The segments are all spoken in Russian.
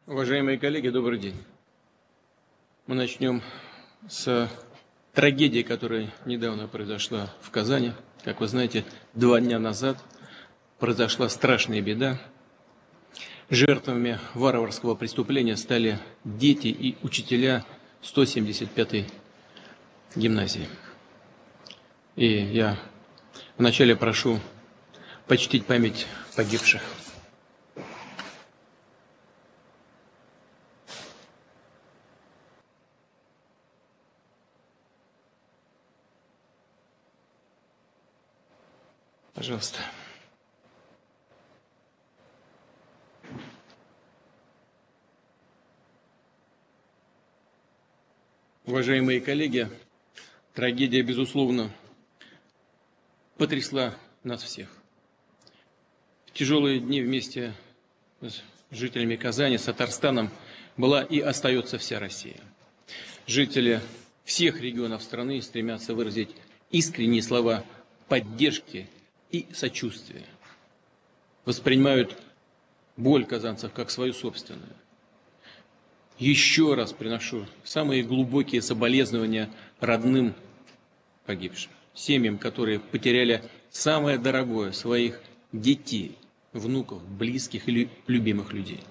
Уважаемые коллеги, добрый день. Мы начнем с трагедии, которая недавно произошла в Казани. Как вы знаете, 2 дня назад произошла страшная беда. Жертвами варварского преступления стали дети и учителя 175-й гимназии. И я вначале прошу почтить память погибших. Пожалуйста. Уважаемые коллеги, трагедия, безусловно, потрясла нас всех. В тяжелые дни вместе с жителями Казани, с Татарстаном была и остается вся Россия. Жители всех регионов страны стремятся выразить искренние слова поддержки и сочувствия. Воспринимают боль казанцев как свою собственную. Еще раз приношу самые глубокие соболезнования родным погибшим, семьям, которые потеряли самое дорогое — своих детей, внуков, близких или любимых людей.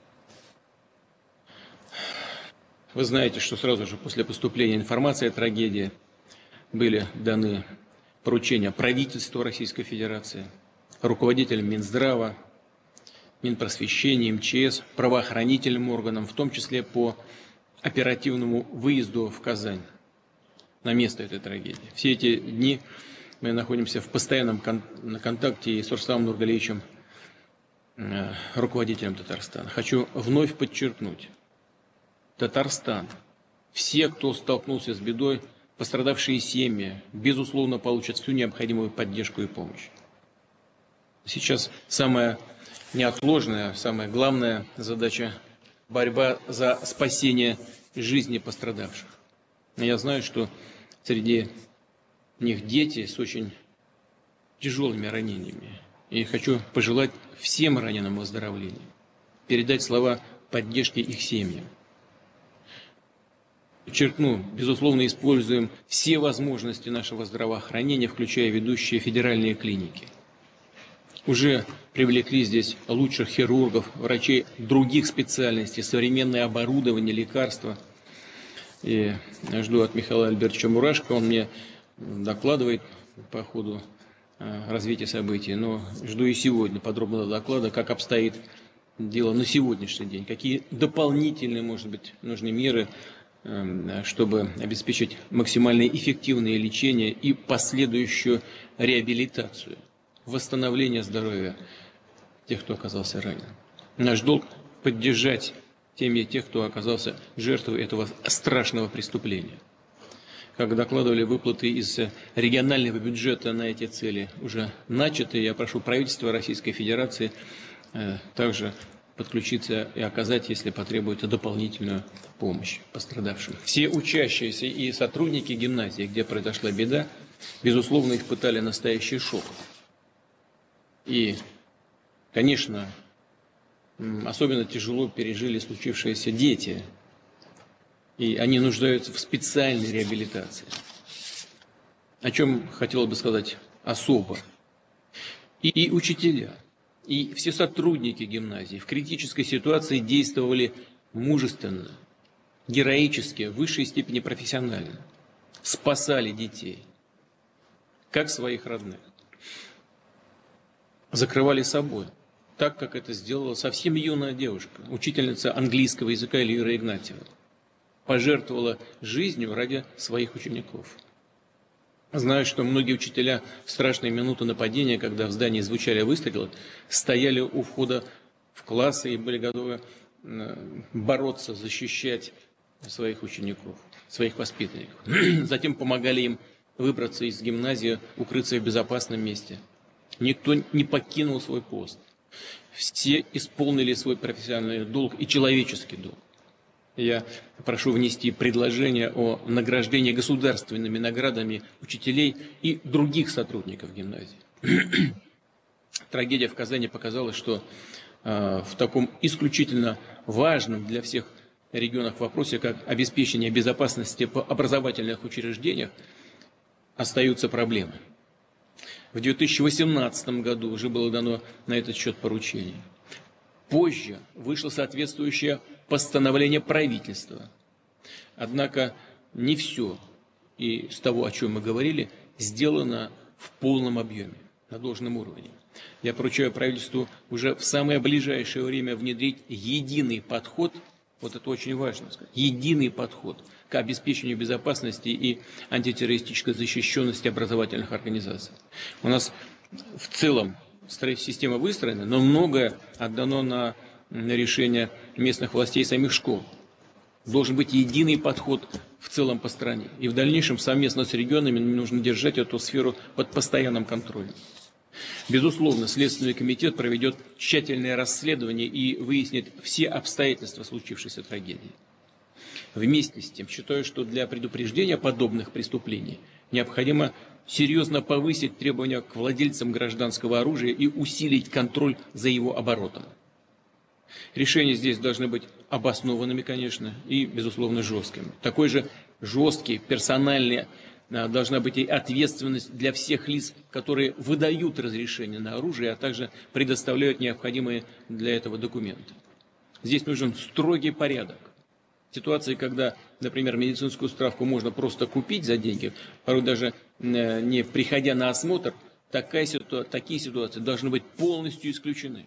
Вы знаете, что сразу же после поступления информации о трагедии были даны поручения правительству Российской Федерации, руководителям Минздрава, Минпросвещения, МЧС, правоохранительным органам, в том числе по оперативному выезду в Казань, на место этой трагедии. Все эти дни мы находимся в постоянном контакте и с Рустамом Нургалиевичем, руководителем Татарстана. Хочу вновь подчеркнуть: Татарстан, все, кто столкнулся с бедой, пострадавшие семьи, безусловно, получат всю необходимую поддержку и помощь. Сейчас самая неотложная, самая главная задача – борьба за спасение жизни пострадавших. Я знаю, что среди них дети с очень тяжелыми ранениями. И хочу пожелать всем раненым выздоровления, передать слова поддержки их семьям. Подчеркну, безусловно, используем все возможности нашего здравоохранения, включая ведущие федеральные клиники. Уже привлекли здесь лучших хирургов, врачей других специальностей, современное оборудование, лекарства. И жду от Михаила Альбертовича Мурашко, он мне докладывает по ходу развития событий, но жду и сегодня подробного доклада, как обстоит дело на сегодняшний день, какие дополнительные, может быть, нужны меры, чтобы обеспечить максимально эффективное лечение и последующую реабилитацию, восстановление здоровья тех, кто оказался ранен. Наш долг – поддержать семьи тех, кто оказался жертвой этого страшного преступления. Как докладывали, выплаты из регионального бюджета на эти цели уже начаты. Я прошу правительство Российской Федерации также подключиться и оказать, если потребуется, дополнительную помощь пострадавшим. Все учащиеся и сотрудники гимназии, где произошла беда, безусловно, испытали настоящий шок. И, конечно, особенно тяжело пережили случившиеся дети, и они нуждаются в специальной реабилитации. О чем хотелось бы сказать особо. И учителя, и все сотрудники гимназии в критической ситуации действовали мужественно, героически, в высшей степени профессионально. Спасали детей, как своих родных. Закрывали собой, так, как это сделала совсем юная девушка, учительница английского языка Эльвира Игнатьева. Пожертвовала жизнью ради своих учеников. Знаю, что многие учителя в страшные минуты нападения, когда в здании звучали выстрелы, стояли у входа в классы и были готовы бороться, защищать своих учеников, своих воспитанников. Затем помогали им выбраться из гимназии, укрыться в безопасном месте. Никто не покинул свой пост. Все исполнили свой профессиональный долг и человеческий долг. Я прошу внести предложение о награждении государственными наградами учителей и других сотрудников гимназии. Трагедия в Казани показала, что в таком исключительно важном для всех регионах в вопросе, как обеспечение безопасности в образовательных учреждениях, остаются проблемы. В 2018 году уже было дано на этот счет поручение. Позже вышло соответствующее постановление правительства. Однако не все из того, о чем мы говорили, сделано в полном объеме, на должном уровне. Я поручаю правительству уже в самое ближайшее время внедрить единый подход, вот это очень важно сказать, единый подход к обеспечению безопасности и антитеррористической защищенности образовательных организаций. У нас в целом система выстроена, но многое отдано на решение местных властей и самих школ. Должен быть единый подход в целом по стране. И в дальнейшем совместно с регионами нужно держать эту сферу под постоянным контролем. Безусловно, Следственный комитет проведет тщательное расследование и выяснит все обстоятельства случившейся трагедии. Вместе с тем, считаю, что для предупреждения подобных преступлений необходимо серьезно повысить требования к владельцам гражданского оружия и усилить контроль за его оборотом. Решения здесь должны быть обоснованными, конечно, и, безусловно, жесткими. Такой же жесткий, персональный должна быть и ответственность для всех лиц, которые выдают разрешение на оружие, а также предоставляют необходимые для этого документы. Здесь нужен строгий порядок. Ситуации, когда, например, медицинскую справку можно просто купить за деньги, порой даже не приходя на осмотр, такие ситуации должны быть полностью исключены.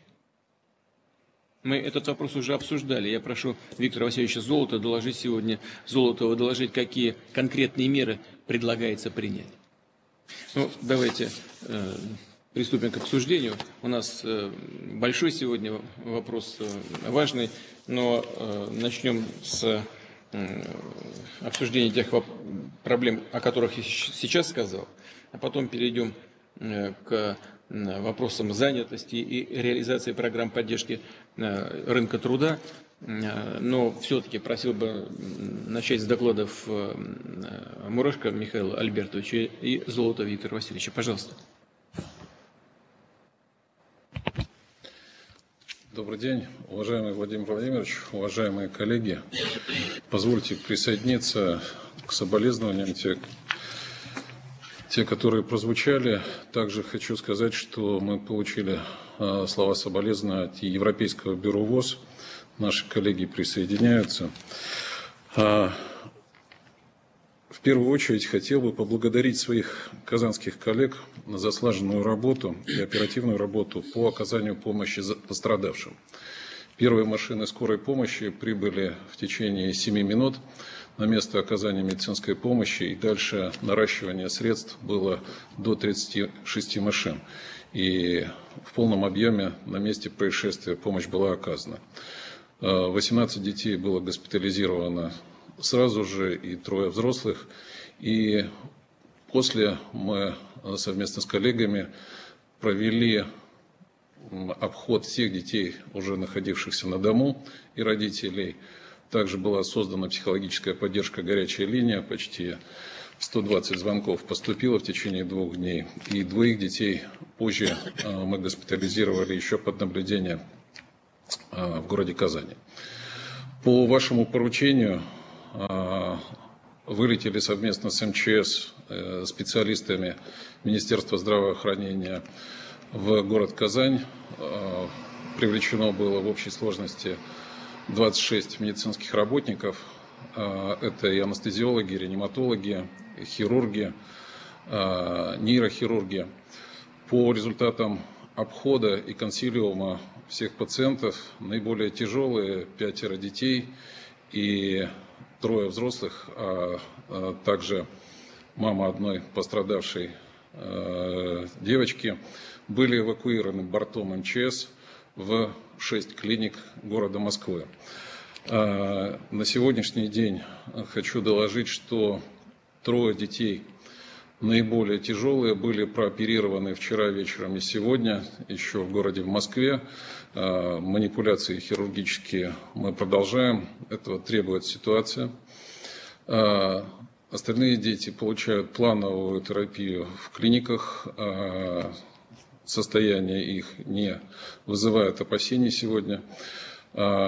Мы этот вопрос уже обсуждали. Я прошу Виктора Васильевича Золотова доложить, какие конкретные меры предлагается принять. Ну, давайте приступим к обсуждению. У нас большой сегодня вопрос, важный, но начнем с обсуждения тех проблем, о которых я сейчас сказал, а потом перейдем к вопросам занятости и реализации программ поддержки рынка труда. Но все-таки просил бы начать с докладов Мурашко Михаила Альбертовича и Золотова Виктора Васильевича. Пожалуйста. Добрый день, уважаемый Владимир Владимирович, уважаемые коллеги. Позвольте присоединиться к соболезнованиям, те, которые прозвучали. Также хочу сказать, что мы получили слова соболезнования от Европейского бюро ВОС. Наши коллеги присоединяются. В первую очередь хотел бы поблагодарить своих казанских коллег за слаженную работу и оперативную работу по оказанию помощи пострадавшим. Первые машины скорой помощи прибыли в течение 7 минут на место оказания медицинской помощи, и дальше наращивание средств было до 36 машин. И в полном объеме на месте происшествия помощь была оказана. 18 детей было госпитализировано сразу же, и 3 взрослых. И после мы совместно с коллегами провели обход всех детей, уже находившихся на дому, и родителей. Также была создана психологическая поддержка «Горячая линия». Почти 120 звонков поступило в течение 2 дней. И 2 детей позже мы госпитализировали еще под наблюдение в городе Казани. По вашему поручению вылетели совместно с МЧС специалистами Министерства здравоохранения в город Казань. Привлечено было в общей сложности 26 медицинских работников. Это и анестезиологи, и реаниматологи, и хирурги, нейрохирурги. По результатам обхода и консилиума всех пациентов наиболее тяжелые 5 детей и 3 взрослых, а также мама одной пострадавшей девочки, были эвакуированы бортом МЧС в 6 клиник города Москвы. На сегодняшний день хочу доложить, что 3 детей наиболее тяжелые были прооперированы вчера вечером и сегодня еще в городе в Москве. Манипуляции хирургические мы продолжаем, этого требует ситуация. Остальные дети получают плановую терапию в клиниках. Состояние их не вызывает опасений сегодня.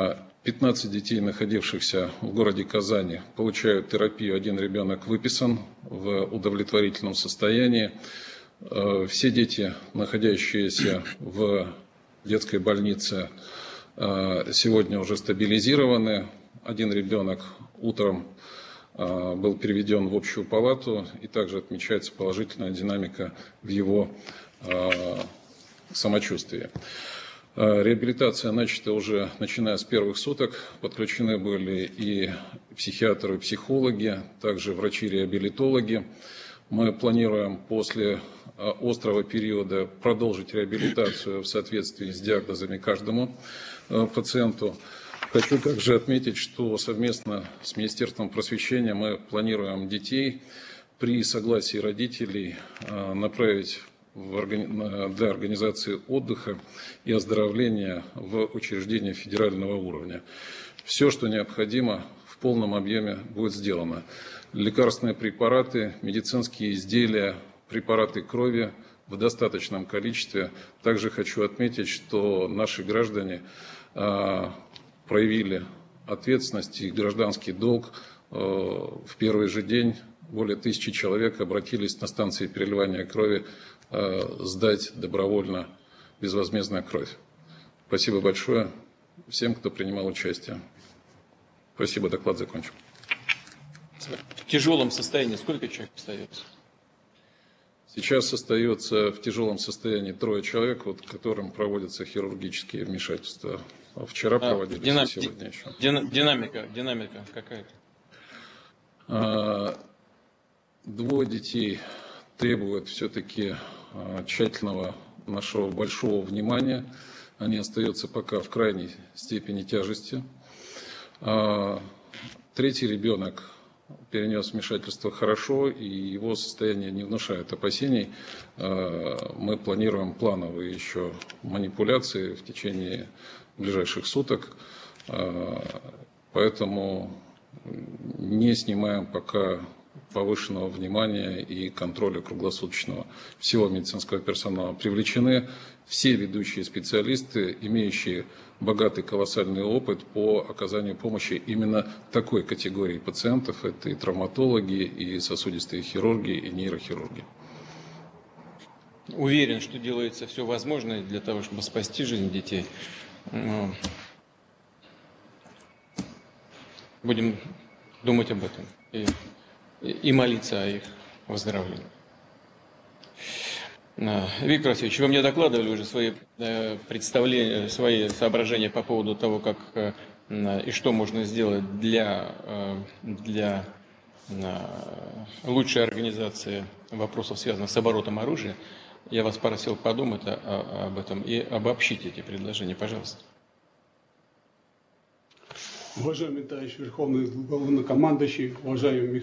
15 детей, находившихся в городе Казани, получают терапию. Один ребенок выписан в удовлетворительном состоянии. Все дети, находящиеся в детской больнице, сегодня уже стабилизированы. Один ребенок утром был переведен в общую палату, и также отмечается положительная динамика в его самочувствии. Реабилитация начата уже начиная с первых суток. Подключены были и психиатры, и психологи, также врачи-реабилитологи. Мы планируем после острого периода продолжить реабилитацию в соответствии с диагнозами каждому пациенту. Хочу также отметить, что совместно с Министерством просвещения мы планируем детей при согласии родителей направить для организации отдыха и оздоровления в учреждения федерального уровня. Все, что необходимо, в полном объеме будет сделано. Лекарственные препараты, медицинские изделия, препараты крови в достаточном количестве. Также хочу отметить, что наши граждане проявили ответственность и гражданский долг. В первый же день более 1000 человек обратились на станции переливания крови сдать добровольно безвозмездную кровь. Спасибо большое всем, кто принимал участие. Спасибо, доклад закончен. В тяжелом состоянии сколько человек остается? Сейчас остается в тяжелом состоянии 3 человек, которым проводятся хирургические вмешательства. Вчера проводились, сегодня еще. Динамика какая-то? 2 детей требуют все-таки тщательного нашего большого внимания. Они остаются пока в крайней степени тяжести. 3-й ребенок перенес вмешательство хорошо, и его состояние не внушает опасений. Мы планируем плановые еще манипуляции в течение ближайших суток, поэтому не снимаем пока повышенного внимания и контроля круглосуточного всего медицинского персонала. Привлечены все ведущие специалисты, имеющие богатый колоссальный опыт по оказанию помощи именно такой категории пациентов. Это и травматологи, и сосудистые хирурги, и нейрохирурги. Уверен, что делается все возможное для того, чтобы спасти жизнь детей. Будем думать об этом и молиться о их выздоровлении. Виктор Васильевич, вы мне докладывали уже свои представления, свои соображения по поводу того, как и что можно сделать для лучшей организации вопросов, связанных с оборотом оружия. Я вас просил подумать об этом и обобщить эти предложения, пожалуйста. Уважаемый товарищ Верховный Главнокомандующий, уважаемый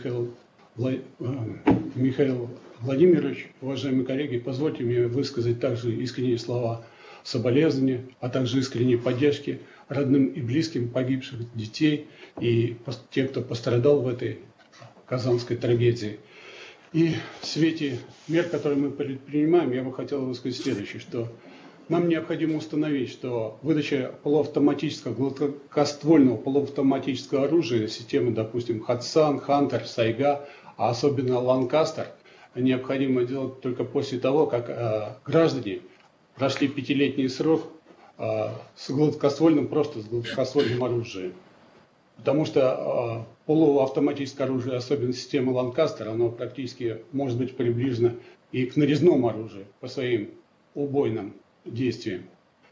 Михаил Владимирович, уважаемые коллеги, позвольте мне высказать также искренние слова соболезнования, а также искренней поддержки родным и близким погибших детей и тех, кто пострадал в этой казанской трагедии. И в свете мер, которые мы предпринимаем, я бы хотел высказать следующее, что нам необходимо установить, что выдача полуавтоматического, гладкоствольного полуавтоматического оружия, системы, допустим, Хадсан, Хантер, Сайга, а особенно Ланкастер, необходимо делать только после того, как граждане прошли 5-летний срок с гладкоствольным оружием. Потому что полуавтоматическое оружие, особенно система Ланкастер, оно практически может быть приближено и к нарезному оружию по своим убойным действиям.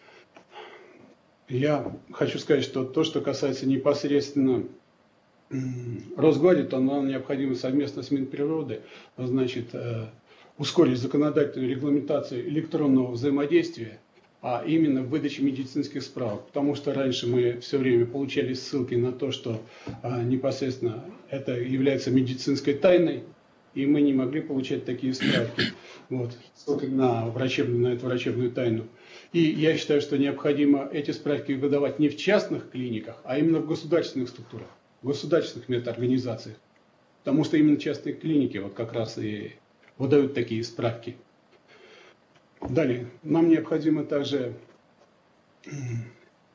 Я хочу сказать, что то, что касается непосредственно Росгвардии, то нам необходимо совместно с Минприроды, значит, ускорить законодательную регламентацию электронного взаимодействия, а именно в выдаче медицинских справок. Потому что раньше мы все время получали ссылки на то, что непосредственно это является медицинской тайной, и мы не могли получать такие справки, ссылки на эту врачебную тайну. И я считаю, что необходимо эти справки выдавать не в частных клиниках, а именно в государственных структурах, в государственных медорганизациях. Потому что именно частные клиники как раз и выдают такие справки. Далее, нам необходимо также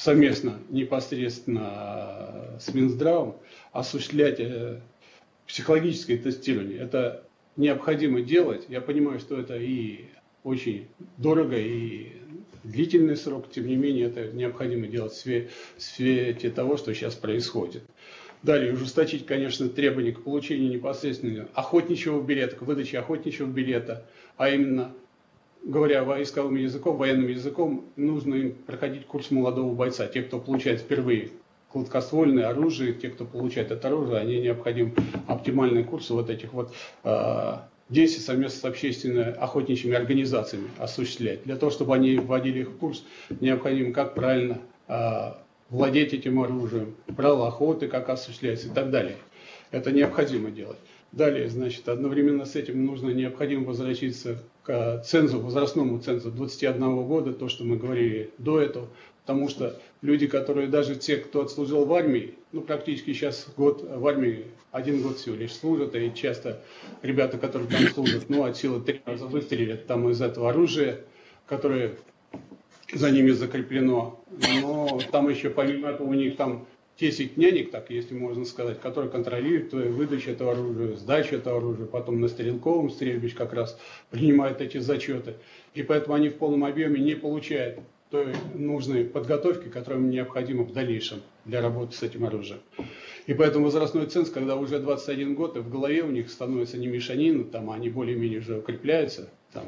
совместно, непосредственно с Минздравом осуществлять психологическое тестирование. Это необходимо делать. Я понимаю, что это и очень дорого, и длительный срок, тем не менее, это необходимо делать в свете того, что сейчас происходит. Далее, ужесточить, конечно, требования к получению непосредственно охотничьего билета, к выдаче охотничьего билета, а именно, говоря войсковым языком, военным языком, нужно им проходить курс молодого бойца. Те, кто получает впервые гладкоствольное оружие, те, кто получает это оружие, они необходим оптимальные курсы вот этих вот действий совместно с общественными охотничьими организациями осуществлять. Для того, чтобы они вводили их в курс, необходимо как правильно владеть этим оружием, правила охоты, как осуществляется и так далее. Это необходимо делать. Далее, значит, одновременно с этим необходимо возвратиться к цензу, возрастному цензу 21 года, то, что мы говорили до этого, потому что люди, которые даже те, кто отслужил в армии, практически сейчас год в армии, 1 год всего лишь служат, и часто ребята, которые там служат, от силы 3 раза выстрелят там из этого оружия, которое за ними закреплено, но там еще помимо этого у них там 10 нянек, так если можно сказать, которые контролируют выдачу этого оружия, сдачу этого оружия, потом на стрелковом стрельбище как раз принимают эти зачеты, и поэтому они в полном объеме не получают той нужной подготовки, которая им необходима в дальнейшем для работы с этим оружием. И поэтому возрастной ценз, когда уже 21 год, и в голове у них становится не мешанина, там они более-менее уже укрепляются, там,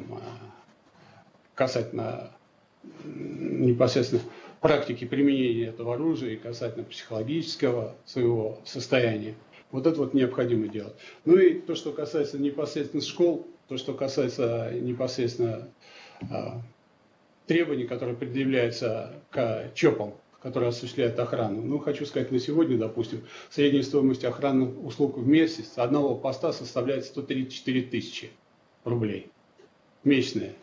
касательно непосредственно практики применения этого оружия и касательно психологического своего состояния. Вот это вот необходимо делать. И то, что касается непосредственно школ, то, что касается непосредственно требований, которые предъявляются к ЧОПам, которые осуществляют охрану. Хочу сказать, на сегодня, допустим, средняя стоимость охранных услуг в месяц одного поста составляет 134 тысячи рублей. Месячная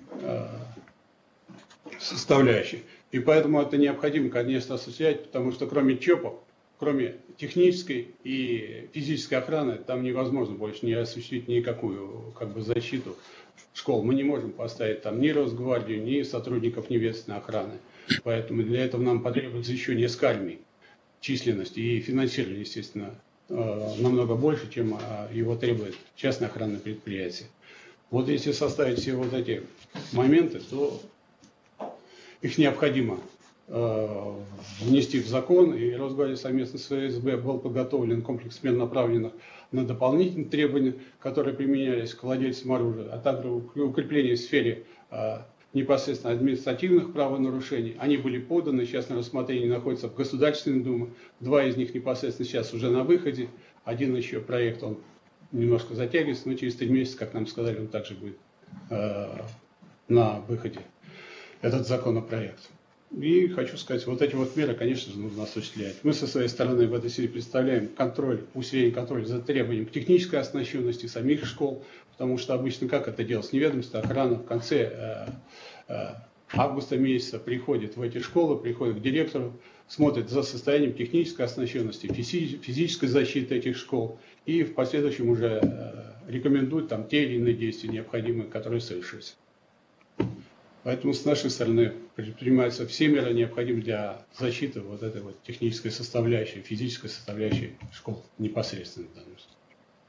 составляющая. И поэтому это необходимо, конечно, осуществлять, потому что кроме ЧОПов, кроме технической и физической охраны, там невозможно больше не осуществить никакую защиту школ. Мы не можем поставить там ни Росгвардию, ни сотрудников неведомственной охраны. Поэтому для этого нам потребуется еще несколько армий численности и финансирование, естественно, намного больше, чем его требует частное охранное предприятие. Вот если составить все вот эти моменты, то их необходимо внести в закон, и Росгвардия совместно с ФСБ был подготовлен комплекс мер, направленных на дополнительные требования, которые применялись к владельцам оружия, а также укрепление в сфере непосредственно административных правонарушений. Они были поданы, сейчас на рассмотрении находятся в Государственной Думе. 2 из них непосредственно сейчас уже на выходе. Один еще проект, он немножко затягивается, но через 3 месяца, как нам сказали, он также будет на выходе, этот законопроект. И хочу сказать, вот эти вот меры, конечно же, нужно осуществлять. Мы со своей стороны в этой связи представляем контроль, усиление контроля за требованием к технической оснащенности самих школ, потому что обычно как это делать? Неведомственная охрана в конце августа месяца приходит в эти школы, приходит к директору, смотрит за состоянием технической оснащенности, физической защиты этих школ и в последующем уже рекомендует там те или иные действия необходимые, которые совершились. Поэтому с нашей стороны предпринимаются все меры, необходимые для защиты вот этой вот технической составляющей, физической составляющей школ непосредственно в данном случае.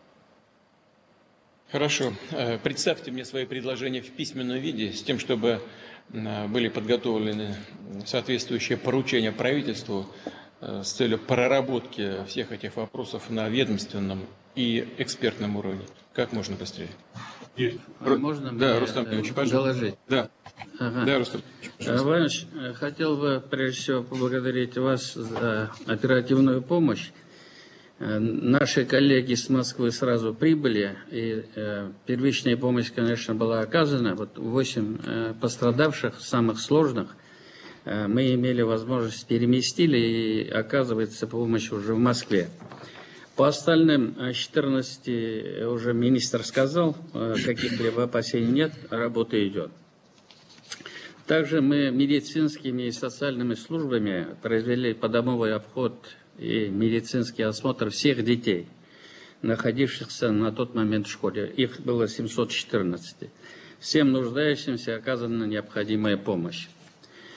Хорошо. Представьте мне свои предложения в письменном виде, с тем, чтобы были подготовлены соответствующие поручения правительству с целью проработки всех этих вопросов на ведомственном и экспертном уровне. Как можно быстрее? Можно да, Рустам Ильич, доложить? Да. Ага. Да, Рустам Иванович, хотел бы прежде всего поблагодарить вас за оперативную помощь. Наши коллеги с Москвы сразу прибыли, и первичная помощь, конечно, была оказана. Вот 8 пострадавших, самых сложных, мы имели возможность переместили, и оказывается помощь уже в Москве. По остальным 14 уже министр сказал, каких-либо опасений нет, работа идет. Также мы медицинскими и социальными службами произвели подомовый обход и медицинский осмотр всех детей, находившихся на тот момент в школе. Их было 714. Всем нуждающимся оказана необходимая помощь.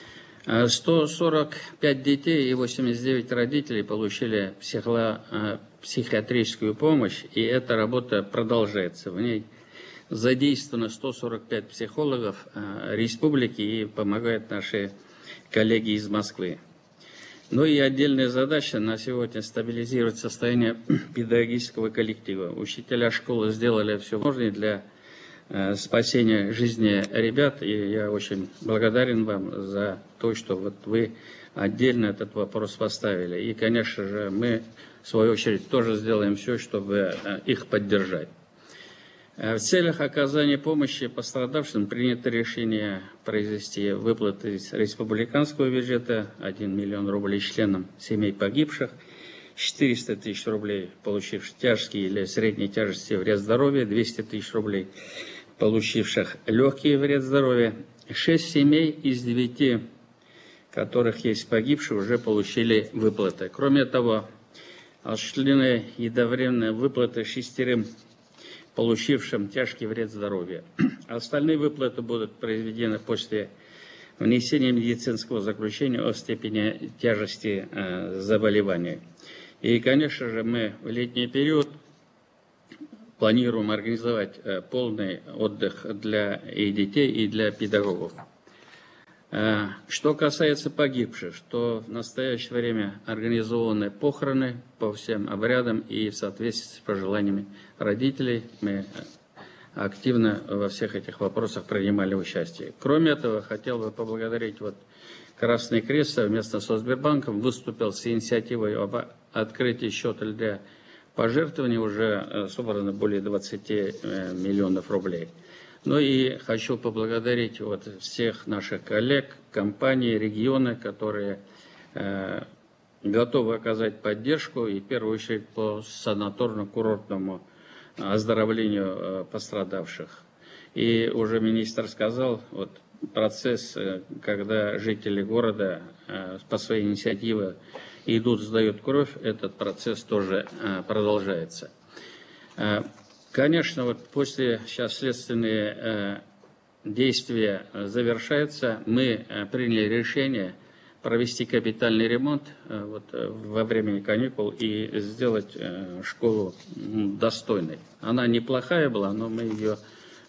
145 детей и 89 родителей получили психиатрическую помощь, и эта работа продолжается. В ней задействовано 145 психологов республики и помогают наши коллеги из Москвы. Ну и отдельная задача на сегодня стабилизировать состояние педагогического коллектива. Учителя школы сделали все возможное для спасения жизни ребят, и я очень благодарен вам за то, что вот вы отдельно этот вопрос поставили. И, конечно же, мы, в свою очередь, тоже сделаем все, чтобы их поддержать. В целях оказания помощи пострадавшим принято решение произвести выплаты из республиканского бюджета 1 миллион рублей членам семей погибших, 400 тысяч рублей, получивших тяжкие или средней тяжести вред здоровья, 200 тысяч рублей, получивших легкий вред здоровья. 6 семей из 9, которых есть погибшие, уже получили выплаты. Кроме того, осуществлены единовременные выплаты 6 получившим тяжкий вред здоровья. Остальные выплаты будут произведены после внесения медицинского заключения о степени тяжести заболевания. И, конечно же, мы в летний период планируем организовать полный отдых для и детей, и для педагогов. Что касается погибших, то в настоящее время организованы похороны по всем обрядам и в соответствии с пожеланиями родителей. Мы активно во всех этих вопросах принимали участие. Кроме этого, хотел бы поблагодарить Красный Крест совместно со Сбербанком выступил с инициативой об открытии счета для пожертвований. Уже собрано более 20 миллионов рублей. Ну и хочу поблагодарить всех наших коллег, компаний, регионы, которые готовы оказать поддержку, и в первую очередь по санаторно-курортному оздоровлению пострадавших. И уже министр сказал, процесс, когда жители города по своей инициативе идут, сдают кровь, этот процесс тоже продолжается. Конечно, после сейчас следственные действия завершаются. Мы приняли решение провести капитальный ремонт во время каникул и сделать школу достойной. Она неплохая была, но мы ее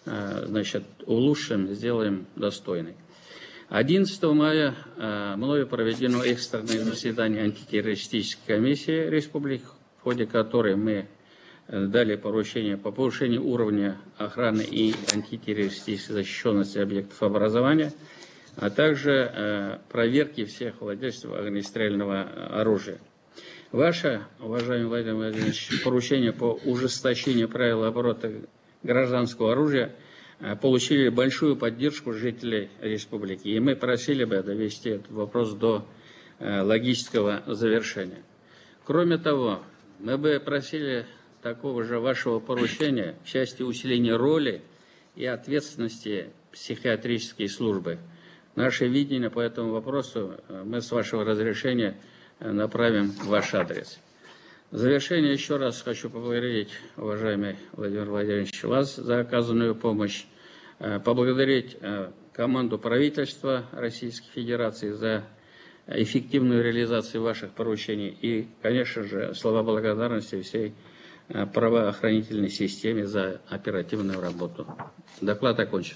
улучшим, сделаем достойной. 11 мая мною проведено экстренное заседание антитеррористической комиссии республики, в ходе которой мы дали поручение по повышению уровня охраны и антитеррористической защищенности объектов образования, а также проверки всех владельцев огнестрельного оружия. Ваше, уважаемый Владимир Владимирович, поручение по ужесточению правил оборота гражданского оружия получили большую поддержку жителей республики, и мы просили бы довести этот вопрос до логического завершения. Кроме того, мы бы просили такого же вашего поручения в части усиления роли и ответственности психиатрической службы. Наше видение по этому вопросу мы с вашего разрешения направим в ваш адрес. В завершение еще раз хочу поблагодарить, уважаемый Владимир Владимирович, вас за оказанную помощь, поблагодарить команду правительства Российской Федерации за эффективную реализацию ваших поручений и, конечно же, слова благодарности всей правоохранительной системе за оперативную работу. Доклад окончен.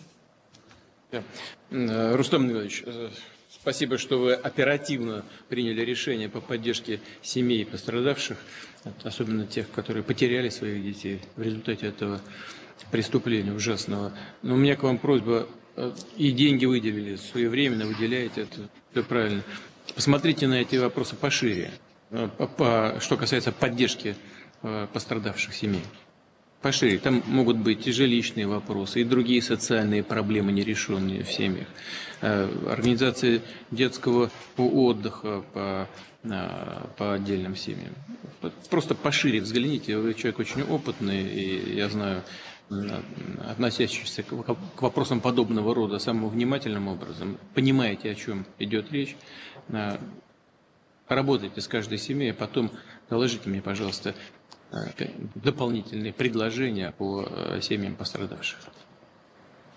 Рустам Николаевич, спасибо, что вы оперативно приняли решение по поддержке семей пострадавших, особенно тех, которые потеряли своих детей в результате этого преступления ужасного. Но у меня к вам просьба, и деньги выделили, своевременно выделяете, это все правильно. Посмотрите на эти вопросы пошире, что касается поддержки пострадавших семей. Пошире. Там могут быть и жилищные вопросы, и другие социальные проблемы, нерешенные в семьях. Организация детского отдыха по отдельным семьям. Просто пошире взгляните. Вы человек очень опытный, и я знаю, относящийся к вопросам подобного рода самым внимательным образом. Понимаете, о чем идет речь. Работайте с каждой семьей, а потом доложите мне, пожалуйста, дополнительные предложения по семьям пострадавших.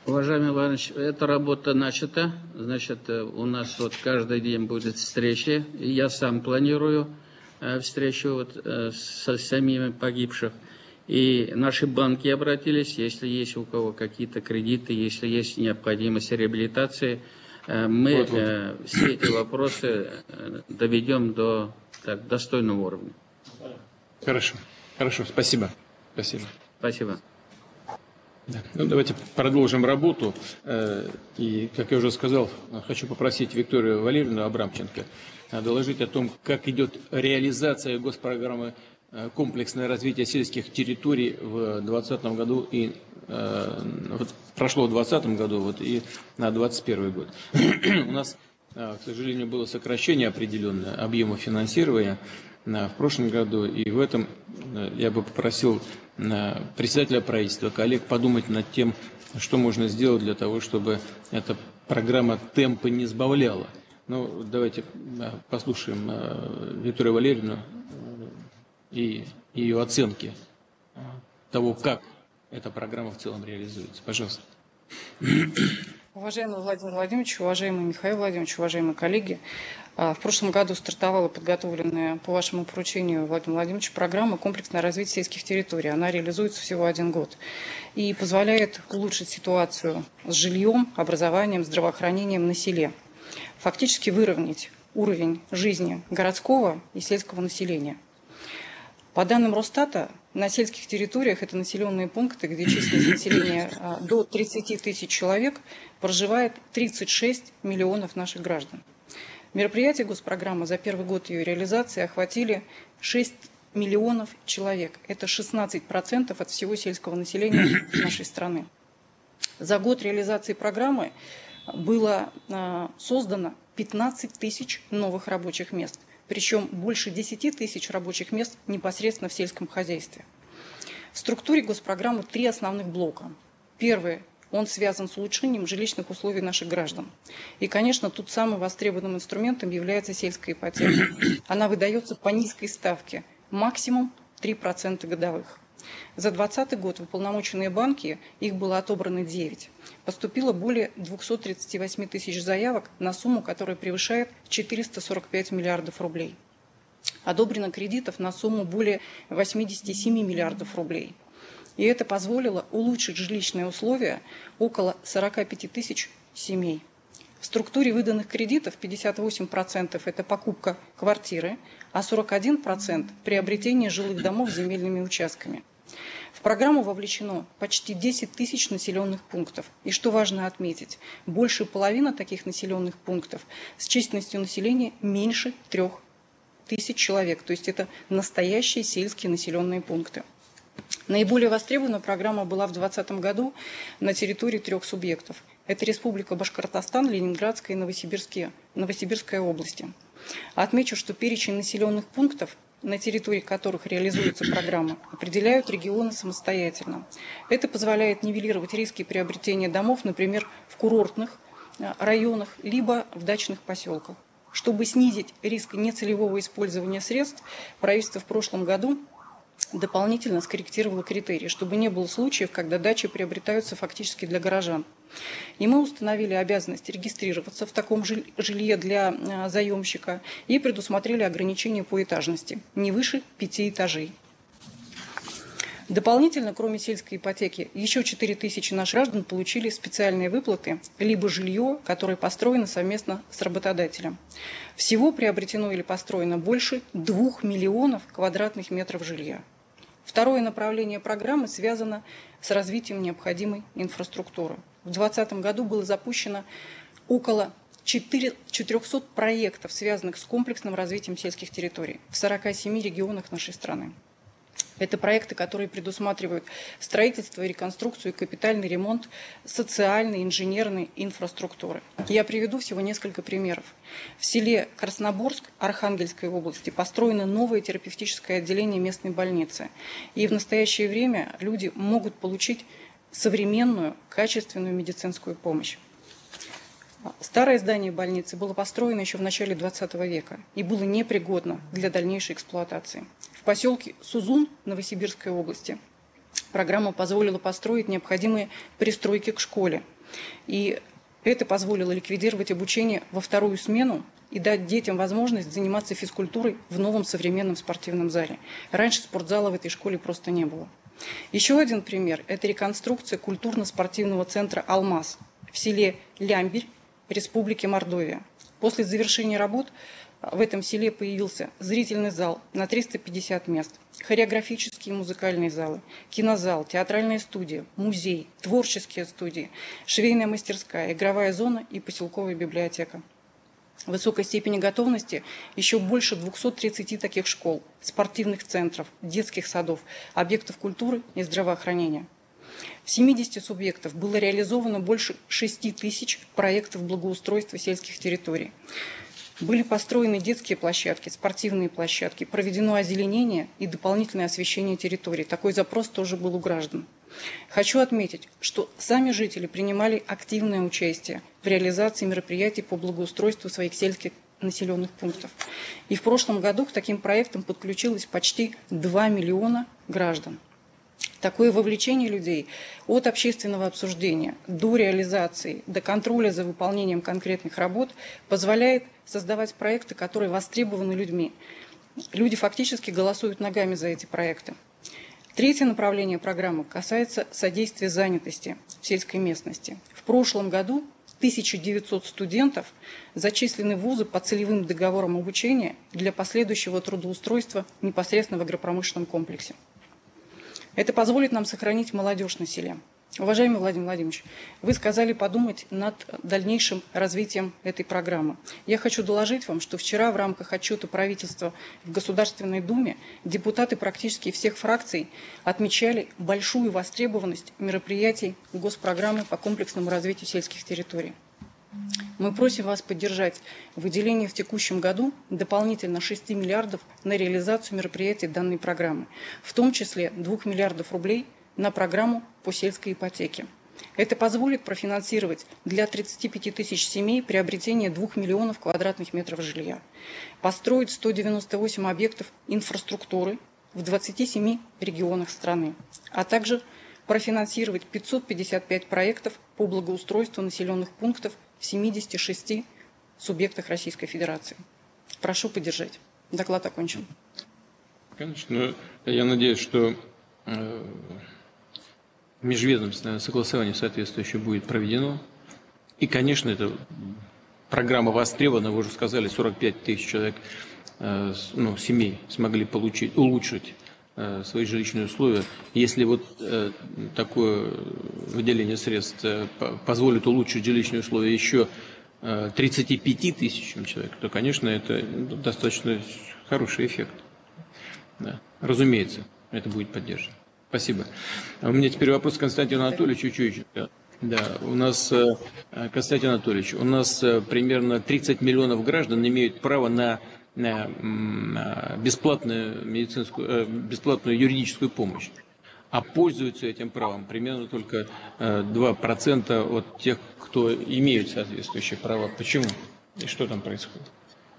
Уважаемый Иванович, эта работа начата. Значит, у нас вот каждый день будет встречи. И я сам планирую встречу вот со самими погибших. И наши банки обратились, если есть у кого какие-то кредиты, если есть необходимость реабилитации, мы все эти вопросы доведем до достойного уровня. Хорошо, хорошо, спасибо. Спасибо. Спасибо. Да. Ну, давайте продолжим работу. И, как я уже сказал, хочу попросить Викторию Валерьевну Абрамченко доложить о том, как идет реализация госпрограммы «Комплексное развитие сельских территорий» в 2020 году и прошло в 2020 году вот, и на 2021 год. У нас, к сожалению, было сокращение определенное объема финансирования в прошлом году, и в этом я бы попросил председателя правительства, коллег подумать над тем, что можно сделать для того, чтобы эта программа темпы не сбавляла. Ну, давайте послушаем Викторию Валерьевну и ее оценки того, как эта программа в целом реализуется. Пожалуйста. Уважаемый Владимир Владимирович, уважаемый Михаил Владимирович, уважаемые коллеги, в прошлом году стартовала подготовленная по вашему поручению, Владимир Владимирович, программа «Комплексное развитие сельских территорий». Она реализуется всего 1 год и позволяет улучшить ситуацию с жильем, образованием, здравоохранением на селе. Фактически выровнять уровень жизни городского и сельского населения. По данным Росстата, на сельских территориях, это населенные пункты, где численность населения до 30 тысяч человек, проживает 36 миллионов наших граждан. Мероприятия госпрограммы за 1-й год ее реализации охватили 6 миллионов человек. Это 16% от всего сельского населения нашей страны. За год реализации программы было создано 15 тысяч новых рабочих мест. Причем больше 10 тысяч рабочих мест непосредственно в сельском хозяйстве. В структуре госпрограммы 3 основных блока. Первый, он связан с улучшением жилищных условий наших граждан. И, конечно, тут самым востребованным инструментом является сельская ипотека. Она выдается по низкой ставке, максимум 3% годовых. За 2020 год в уполномоченные банки, их было отобрано 9. Поступило более 238 тысяч заявок на сумму, которая превышает 445 миллиардов рублей. Одобрено кредитов на сумму более 87 миллиардов рублей. И это позволило улучшить жилищные условия около 45 тысяч семей. В структуре выданных кредитов 58% это покупка квартиры, а 41% приобретение жилых домов с земельными участками. В программу вовлечено почти 10 тысяч населенных пунктов. И что важно отметить, больше половины таких населенных пунктов с численностью населения меньше 3 тысяч человек. То есть это настоящие сельские населенные пункты. Наиболее востребована программа была в 2020 году на территории 3 субъектов. Это Республика Башкортостан, Ленинградская и Новосибирская области. Отмечу, что перечень населенных пунктов, на территории которых реализуется программа, определяют регионы самостоятельно. Это позволяет нивелировать риски приобретения домов, например, в курортных районах, либо в дачных поселках. Чтобы снизить риск нецелевого использования средств, правительство в прошлом году дополнительно скорректировало критерии, чтобы не было случаев, когда дачи приобретаются фактически для горожан. И мы установили обязанность регистрироваться в таком жилье для заемщика и предусмотрели ограничения по этажности, не выше 5 этажей. Дополнительно, кроме сельской ипотеки, еще 4 тысячи наших граждан получили специальные выплаты, либо жилье, которое построено совместно с работодателем. Всего приобретено или построено больше 2 миллионов квадратных метров жилья. Второе направление программы связано с развитием необходимой инфраструктуры. В 2020 году было запущено около 400 проектов, связанных с комплексным развитием сельских территорий в 47 регионах нашей страны. Это проекты, которые предусматривают строительство и реконструкцию, и капитальный ремонт социальной, инженерной инфраструктуры. Я приведу всего несколько примеров. В селе Красноборск Архангельской области построено новое терапевтическое отделение местной больницы. И в настоящее время люди могут получить современную, качественную медицинскую помощь. Старое здание больницы было построено еще в начале 20 века и было непригодно для дальнейшей эксплуатации. В поселке Сузун Новосибирской области программа позволила построить необходимые пристройки к школе. И это позволило ликвидировать обучение во вторую смену и дать детям возможность заниматься физкультурой в новом современном спортивном зале. Раньше спортзала в этой школе просто не было. Еще один пример – это реконструкция культурно-спортивного центра «Алмаз» в селе Лямбирь, Республики Мордовия. После завершения работ в этом селе появился зрительный зал на 350 мест, хореографические и музыкальные залы, кинозал, театральная студия, музей, творческие студии, швейная мастерская, игровая зона и поселковая библиотека. В высокой степени готовности еще больше 230 таких школ, спортивных центров, детских садов, объектов культуры и здравоохранения. В 70 субъектов было реализовано больше 6 тысяч проектов благоустройства сельских территорий. Были построены детские площадки, спортивные площадки, проведено озеленение и дополнительное освещение территорий. Такой запрос тоже был у граждан. Хочу отметить, что сами жители принимали активное участие в реализации мероприятий по благоустройству своих сельских населенных пунктов. И в прошлом году к таким проектам подключилось почти 2 миллиона граждан. Такое вовлечение людей от общественного обсуждения до реализации, до контроля за выполнением конкретных работ позволяет создавать проекты, которые востребованы людьми. Люди фактически голосуют ногами за эти проекты. Третье направление программы касается содействия занятости в сельской местности. В прошлом году 1900 студентов зачислены в вузы по целевым договорам обучения для последующего трудоустройства непосредственно в агропромышленном комплексе. Это позволит нам сохранить молодежь на селе. Уважаемый Владимир Владимирович, вы сказали подумать над дальнейшим развитием этой программы. Я хочу доложить вам, что вчера в рамках отчета правительства в Государственной Думе депутаты практически всех фракций отмечали большую востребованность мероприятий госпрограммы по комплексному развитию сельских территорий. Мы просим вас поддержать выделение в текущем году дополнительно 6 миллиардов на реализацию мероприятий данной программы, в том числе 2 миллиардов рублей на программу по сельской ипотеке. Это позволит профинансировать для 35 тысяч семей приобретение 2 миллионов квадратных метров жилья, построить 198 объектов инфраструктуры в 27 регионах страны, а также профинансировать 555 проектов по благоустройству населенных пунктов в 76 субъектах Российской Федерации. Прошу поддержать. Доклад окончен. Конечно, я надеюсь, что межведомственное согласование соответствующее будет проведено. И, конечно, эта программа востребована, вы уже сказали, 45 тысяч человек, семей смогли улучшить свои жилищные условия. Если вот такое выделение средств позволит улучшить жилищные условия еще 35 тысячам человек, то, конечно, это достаточно хороший эффект. Да. Разумеется, это будет поддержано. Спасибо. У меня теперь вопрос к Константину Анатольевичу Чуйченко. Да, у нас, Константин Анатольевич, у нас примерно 30 миллионов граждан имеют право на бесплатную юридическую помощь. А пользуются этим правом примерно только 2% от тех, кто имеют соответствующие права. Почему? И что там происходит?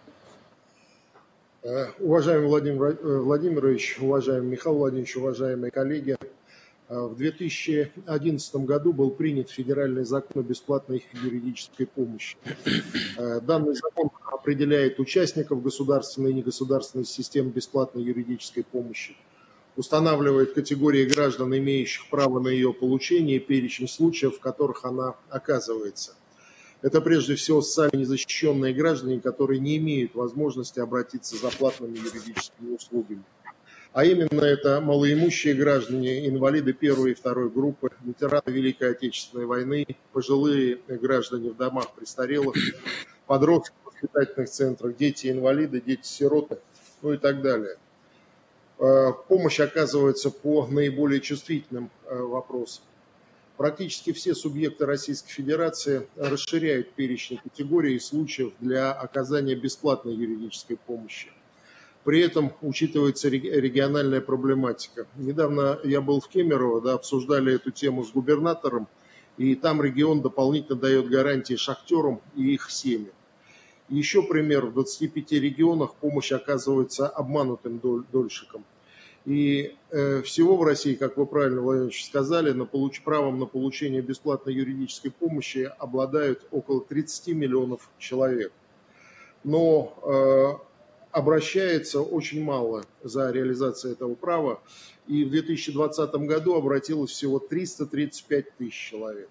Уважаемый Владимир Владимирович, уважаемый Михаил Владимирович, уважаемые коллеги, в 2011 году был принят федеральный закон о бесплатной юридической помощи. Данный закон определяет участников государственной и негосударственной системы бесплатной юридической помощи, устанавливает категории граждан, имеющих право на ее получение, и перечень случаев, в которых она оказывается. Это прежде всего социально незащищенные граждане, которые не имеют возможности обратиться за платными юридическими услугами. А именно это малоимущие граждане, инвалиды первой и второй группы, ветераны Великой Отечественной войны, пожилые граждане в домах престарелых, подростки в воспитательных центрах, дети-инвалиды, дети-сироты, и так далее. Помощь оказывается по наиболее чувствительным вопросам. Практически все субъекты Российской Федерации расширяют перечень категорий и случаев для оказания бесплатной юридической помощи. При этом учитывается региональная проблематика. Недавно я был в Кемерово, обсуждали эту тему с губернатором, и там регион дополнительно дает гарантии шахтерам и их семьям. Еще пример: в 25 регионах помощь оказывается обманутым дольщикам. И всего в России, как вы правильно, Владимир Ильич, сказали, правом на получение бесплатной юридической помощи обладают около 30 миллионов человек. Но обращается очень мало за реализацией этого права. И в 2020 году обратилось всего 335 тысяч человек.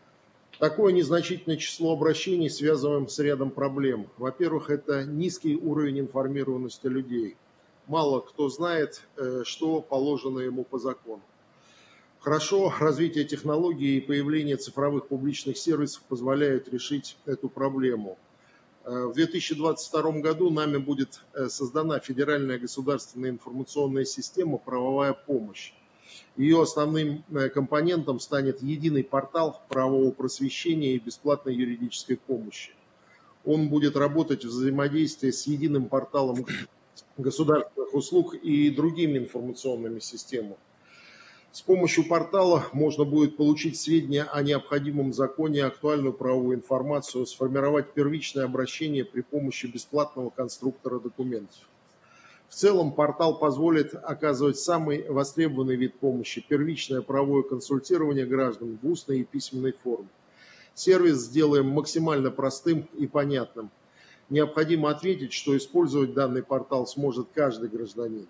Такое незначительное число обращений связываем с рядом проблем. Во-первых, это низкий уровень информированности людей. Мало кто знает, что положено ему по закону. Хорошо, развитие технологий и появление цифровых публичных сервисов позволяют решить эту проблему. В 2022 году нами будет создана федеральная государственная информационная система «Правовая помощь». Ее основным компонентом станет единый портал правового просвещения и бесплатной юридической помощи. Он будет работать в взаимодействии с единым порталом государственных услуг и другими информационными системами. С помощью портала можно будет получить сведения о необходимом законе, актуальную правовую информацию, сформировать первичное обращение при помощи бесплатного конструктора документов. В целом портал позволит оказывать самый востребованный вид помощи – первичное правовое консультирование граждан в устной и письменной форме. Сервис сделаем максимально простым и понятным. Необходимо отметить, что использовать данный портал сможет каждый гражданин.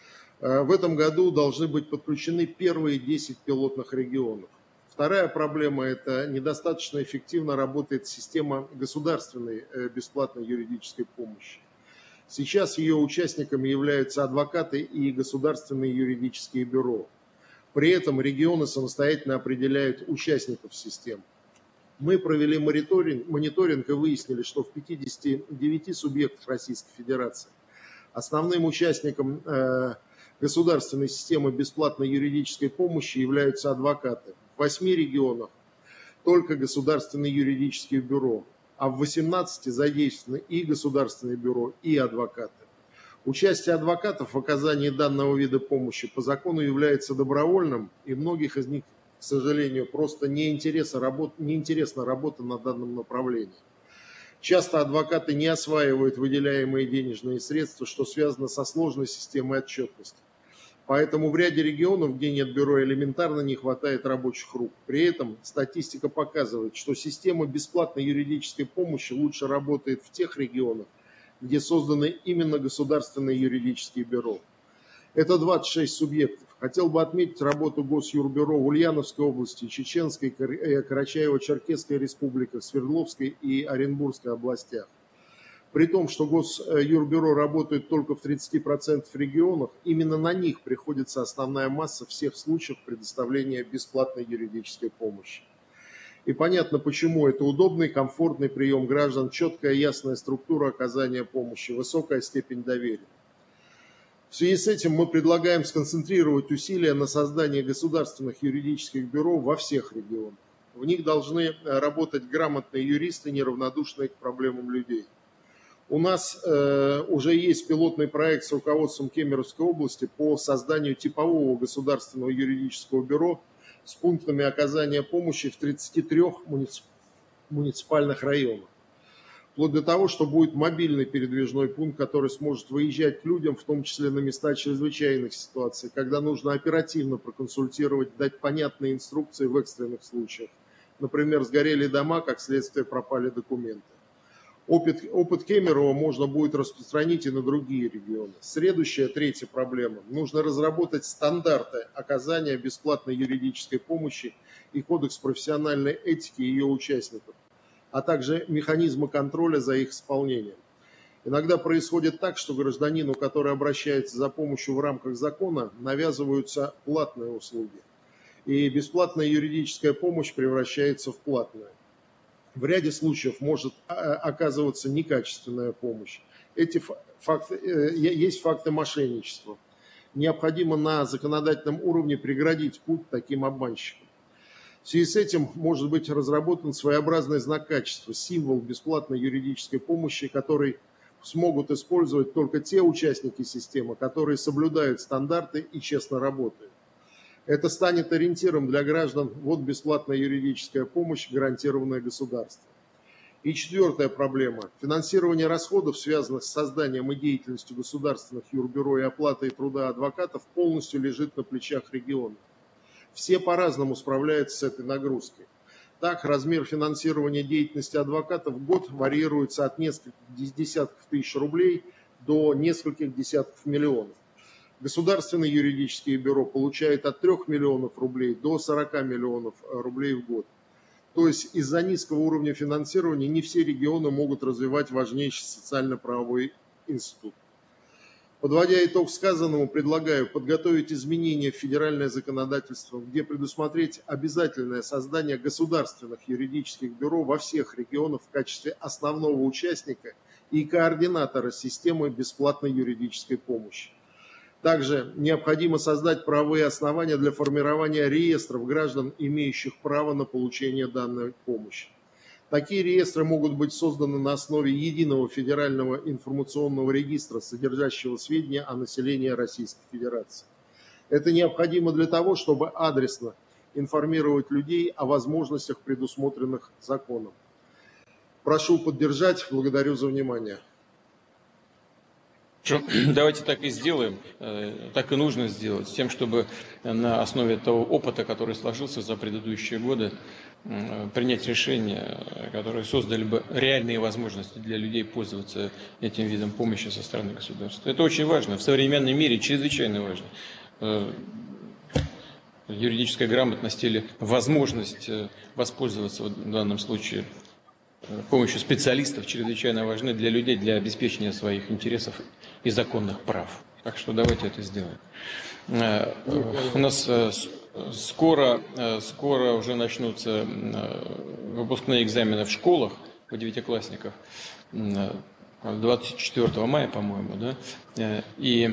В этом году должны быть подключены первые 10 пилотных регионов. Вторая проблема – это недостаточно эффективно работает система государственной бесплатной юридической помощи. Сейчас ее участниками являются адвокаты и государственные юридические бюро. При этом регионы самостоятельно определяют участников системы. Мы провели мониторинг и выяснили, что в 59 субъектах Российской Федерации основным участником государственной системы бесплатной юридической помощи являются адвокаты. В 8 регионах только государственные юридические бюро, а в 18 задействованы и государственные бюро, и адвокаты. Участие адвокатов в оказании данного вида помощи по закону является добровольным, и многих из них, к сожалению, просто неинтересна работа на данном направлении. Часто адвокаты не осваивают выделяемые денежные средства, что связано со сложной системой отчетности. Поэтому в ряде регионов, где нет бюро, элементарно не хватает рабочих рук. При этом статистика показывает, что система бесплатной юридической помощи лучше работает в тех регионах, где созданы именно государственные юридические бюро. Это 26 субъектов. Хотел бы отметить работу Госюрбюро в Ульяновской области, Чеченской, Карачаево-Черкесской республиках, Свердловской и Оренбургской областях. При том, что Госюрбюро работает только в 30% регионах, именно на них приходится основная масса всех случаев предоставления бесплатной юридической помощи. И понятно, почему это удобный, комфортный прием граждан, четкая, ясная структура оказания помощи, высокая степень доверия. В связи с этим мы предлагаем сконцентрировать усилия на создании государственных юридических бюро во всех регионах. В них должны работать грамотные юристы, неравнодушные к проблемам людей. У нас уже есть пилотный проект с руководством Кемеровской области по созданию типового государственного юридического бюро с пунктами оказания помощи в 33 муниципальных районах. Вплоть до того, что будет мобильный передвижной пункт, который сможет выезжать к людям, в том числе на места чрезвычайных ситуаций, когда нужно оперативно проконсультировать, дать понятные инструкции в экстренных случаях. Например, сгорели дома, как следствие пропали документы. Опыт Кемерово можно будет распространить и на другие регионы. Следующая, третья проблема. Нужно разработать стандарты оказания бесплатной юридической помощи и кодекс профессиональной этики ее участников, а также механизмы контроля за их исполнением. Иногда происходит так, что гражданину, который обращается за помощью в рамках закона, навязываются платные услуги. И бесплатная юридическая помощь превращается в платную. В ряде случаев может оказываться некачественная помощь. Есть факты мошенничества. Необходимо на законодательном уровне преградить путь таким обманщикам. В связи с этим может быть разработан своеобразный знак качества, символ бесплатной юридической помощи, который смогут использовать только те участники системы, которые соблюдают стандарты и честно работают. Это станет ориентиром для граждан. Вот бесплатная юридическая помощь, гарантированная государством. И четвертая проблема. Финансирование расходов, связанных с созданием и деятельностью государственных юрбюро и оплатой труда адвокатов, полностью лежит на плечах регионов. Все по-разному справляются с этой нагрузкой. Так, размер финансирования деятельности адвокатов в год варьируется от нескольких десятков тысяч рублей до нескольких десятков миллионов. Государственные юридические бюро получают от 3 миллионов рублей до 40 миллионов рублей в год. То есть из-за низкого уровня финансирования не все регионы могут развивать важнейший социально-правовой институт. Подводя итог сказанному, предлагаю подготовить изменения в федеральное законодательство, где предусмотреть обязательное создание государственных юридических бюро во всех регионах в качестве основного участника и координатора системы бесплатной юридической помощи. Также необходимо создать правовые основания для формирования реестров граждан, имеющих право на получение данной помощи. Такие реестры могут быть созданы на основе единого федерального информационного регистра, содержащего сведения о населении Российской Федерации. Это необходимо для того, чтобы адресно информировать людей о возможностях, предусмотренных законом. Прошу поддержать. Благодарю за внимание. Давайте так и сделаем, так и нужно сделать, с тем, чтобы на основе того опыта, который сложился за предыдущие годы, принять решения, которые создали бы реальные возможности для людей пользоваться этим видом помощи со стороны государства. Это очень важно, в современном мире чрезвычайно важно. Юридическая грамотность или возможность воспользоваться в данном случае помощью специалистов чрезвычайно важны для людей, для обеспечения своих интересов и законных прав. Так что давайте это сделаем. У нас скоро уже начнутся выпускные экзамены в школах у девятиклассников. 24 мая, по-моему, да? И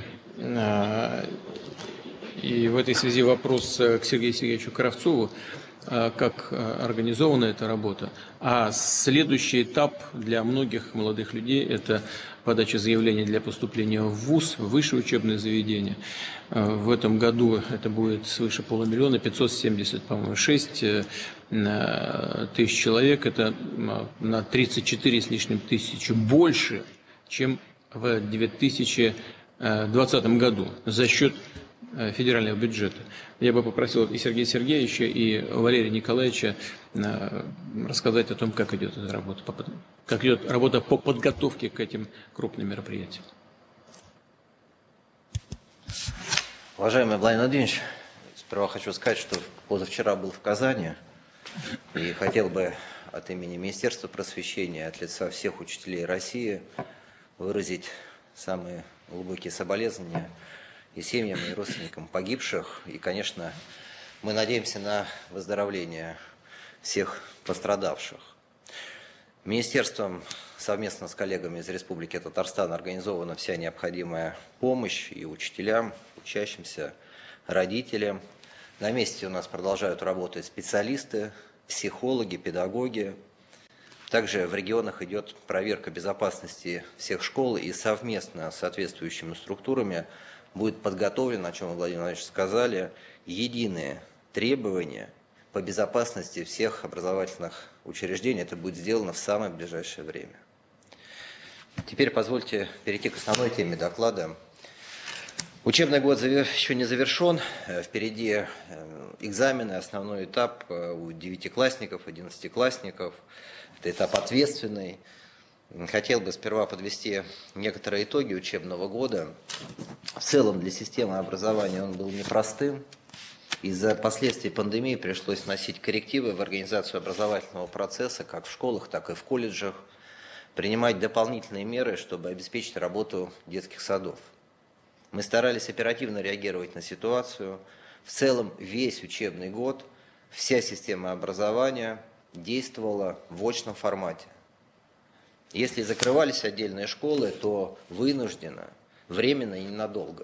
в этой связи вопрос к Сергею Сергеевичу Кравцову. Как организована эта работа. А следующий этап для многих молодых людей – это подача заявления для поступления в ВУЗ, в высшее учебное заведение. В этом году это будет свыше 500 000, 570, по-моему, 6 тысяч человек. Это на 34 с лишним тысячи больше, чем в 2020 году за счет федерального бюджета. Я бы попросил и Сергея Сергеевича, и Валерия Николаевича рассказать о том, как идет эта работа, как идет работа по подготовке к этим крупным мероприятиям. Уважаемый Владимир Владимирович, сперва хочу сказать, что позавчера был в Казани и хотел бы от имени Министерства просвещения, от лица всех учителей России выразить самые глубокие соболезнования и семьям, и родственникам погибших. И, конечно, мы надеемся на выздоровление всех пострадавших. Министерством совместно с коллегами из Республики Татарстан организована вся необходимая помощь и учителям, учащимся, родителям. На месте у нас продолжают работать специалисты, психологи, педагоги. Также в регионах идет проверка безопасности всех школ, и совместно с соответствующими структурами будет подготовлено, о чем вы, Владимир Владимирович, сказали, единые требования по безопасности всех образовательных учреждений. Это будет сделано в самое ближайшее время. Теперь позвольте перейти к основной теме доклада. Учебный год еще не завершен. Впереди экзамены, основной этап у девятиклассников, 11-классников. Это этап ответственный. Хотел бы сперва подвести некоторые итоги учебного года. В целом для системы образования он был непростым. Из-за последствий пандемии пришлось вносить коррективы в организацию образовательного процесса как в школах, так и в колледжах, принимать дополнительные меры, чтобы обеспечить работу детских садов. Мы старались оперативно реагировать на ситуацию. В целом весь учебный год вся система образования действовала в очном формате. Если закрывались отдельные школы, то вынужденно, временно и ненадолго.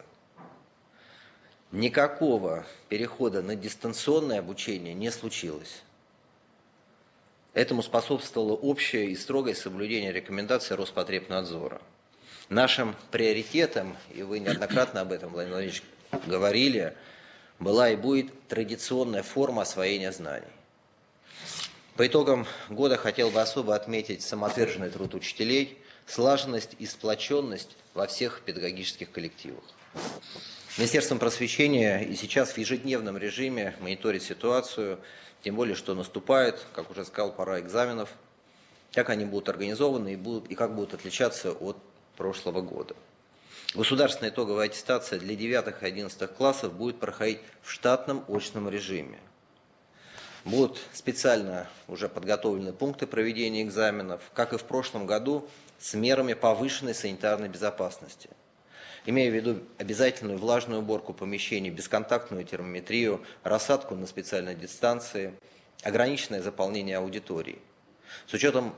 Никакого перехода на дистанционное обучение не случилось. Этому способствовало общее и строгое соблюдение рекомендаций Роспотребнадзора. Нашим приоритетом, и вы неоднократно об этом, Владимир Владимирович, говорили, была и будет традиционная форма освоения знаний. По итогам года хотел бы особо отметить самоотверженный труд учителей, слаженность и сплоченность во всех педагогических коллективах. Министерством просвещения и сейчас в ежедневном режиме мониторит ситуацию, тем более, что наступает, как уже сказал, пора экзаменов, как они будут организованы и как будут отличаться от прошлого года. Государственная итоговая аттестация для 9 и 11 классов будет проходить в штатном очном режиме. Будут специально уже подготовлены пункты проведения экзаменов, как и в прошлом году, с мерами повышенной санитарной безопасности. Имея в виду обязательную влажную уборку помещений, бесконтактную термометрию, рассадку на специальной дистанции, ограниченное заполнение аудиторий. С учетом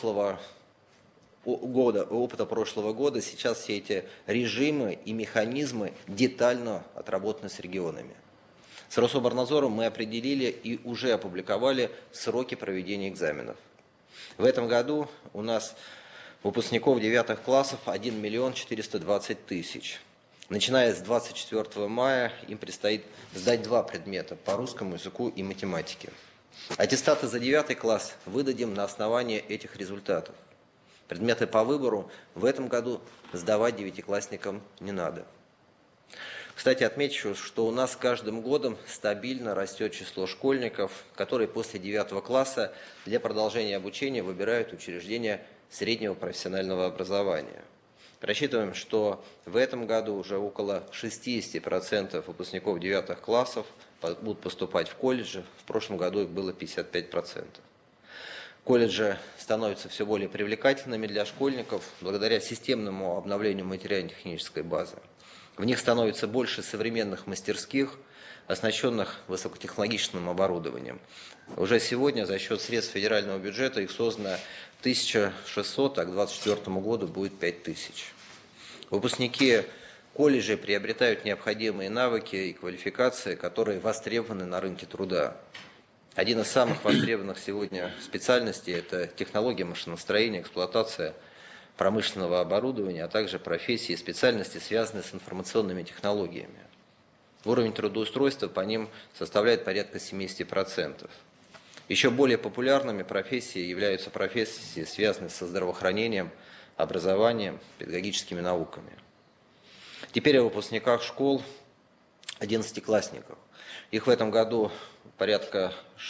опыта прошлого года, сейчас все эти режимы и механизмы детально отработаны с регионами. С Рособорнадзором мы определили и уже опубликовали сроки проведения экзаменов. В этом году у нас выпускников 9 классов 1 миллион 420 тысяч. Начиная с 24 мая им предстоит сдать 2 предмета по русскому языку и математике. Аттестаты за 9 класс выдадим на основании этих результатов. Предметы по выбору в этом году сдавать девятиклассникам не надо. Кстати, отмечу, что у нас с каждым годом стабильно растет число школьников, которые после 9 класса для продолжения обучения выбирают учреждения среднего профессионального образования. Рассчитываем, что в этом году уже около 60% выпускников 9 классов будут поступать в колледжи. В прошлом году их было 55%. Колледжи становятся все более привлекательными для школьников благодаря системному обновлению материально-технической базы. В них становится больше современных мастерских, оснащенных высокотехнологичным оборудованием. Уже сегодня за счет средств федерального бюджета их создано 1600, а к 2024 году будет 5000. Выпускники колледжей приобретают необходимые навыки и квалификации, которые востребованы на рынке труда. Один из самых востребованных сегодня специальностей – это технология машиностроения, эксплуатация промышленного оборудования, а также профессии и специальности, связанные с информационными технологиями. Уровень трудоустройства по ним составляет порядка 70%. Еще более популярными профессиями являются профессии, связанные со здравоохранением, образованием, педагогическими науками. Теперь о выпускниках школ, 11-классников. Их в этом году порядка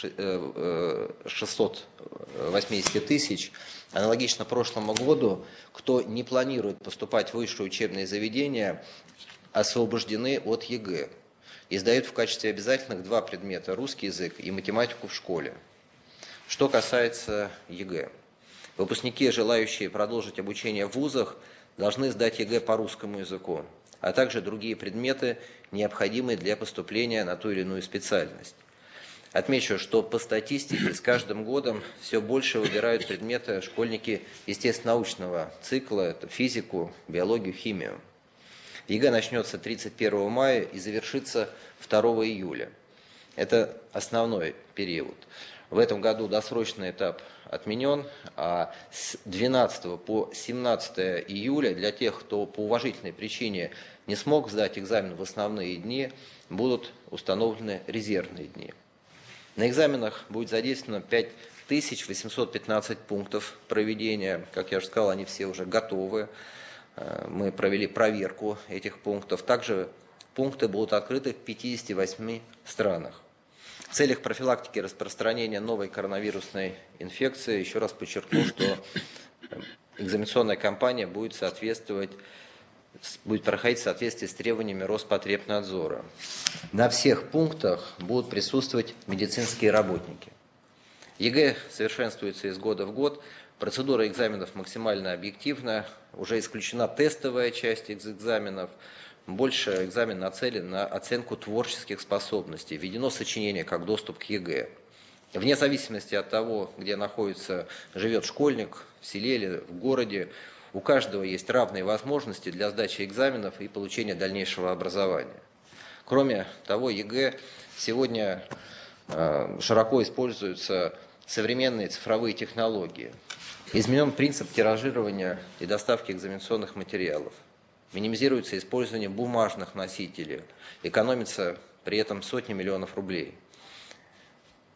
680 тысяч. Аналогично прошлому году, кто не планирует поступать в высшие учебные заведения, освобождены от ЕГЭ и сдают в качестве обязательных 2 предмета – русский язык и математику в школе. Что касается ЕГЭ. Выпускники, желающие продолжить обучение в вузах, должны сдать ЕГЭ по русскому языку, а также другие предметы, необходимые для поступления на ту или иную специальность. Отмечу, что по статистике с каждым годом все больше выбирают предметы школьники естественно-научного цикла, это физику, биологию, химию. ЕГЭ начнется 31 мая и завершится 2 июля. Это основной период. В этом году досрочный этап отменен, а с 12 по 17 июля для тех, кто по уважительной причине не смог сдать экзамен в основные дни, будут установлены резервные дни. На экзаменах будет задействовано 5815 пунктов проведения. Как я уже сказал, они все уже готовы. Мы провели проверку этих пунктов. Также пункты будут открыты в 58 странах. В целях профилактики распространения новой коронавирусной инфекции, еще раз подчеркну, что экзаменационная кампания будет проходить в соответствии с требованиями Роспотребнадзора. На всех пунктах будут присутствовать медицинские работники. ЕГЭ совершенствуется из года в год. Процедура экзаменов максимально объективна. Уже исключена тестовая часть экзаменов. Больше экзамен нацелен на оценку творческих способностей. Введено сочинение как доступ к ЕГЭ. Вне зависимости от того, где живет школьник, в селе или в городе, у каждого есть равные возможности для сдачи экзаменов и получения дальнейшего образования. Кроме того, ЕГЭ сегодня широко используются современные цифровые технологии. Изменен принцип тиражирования и доставки экзаменационных материалов. Минимизируется использование бумажных носителей. Экономится при этом сотни миллионов рублей.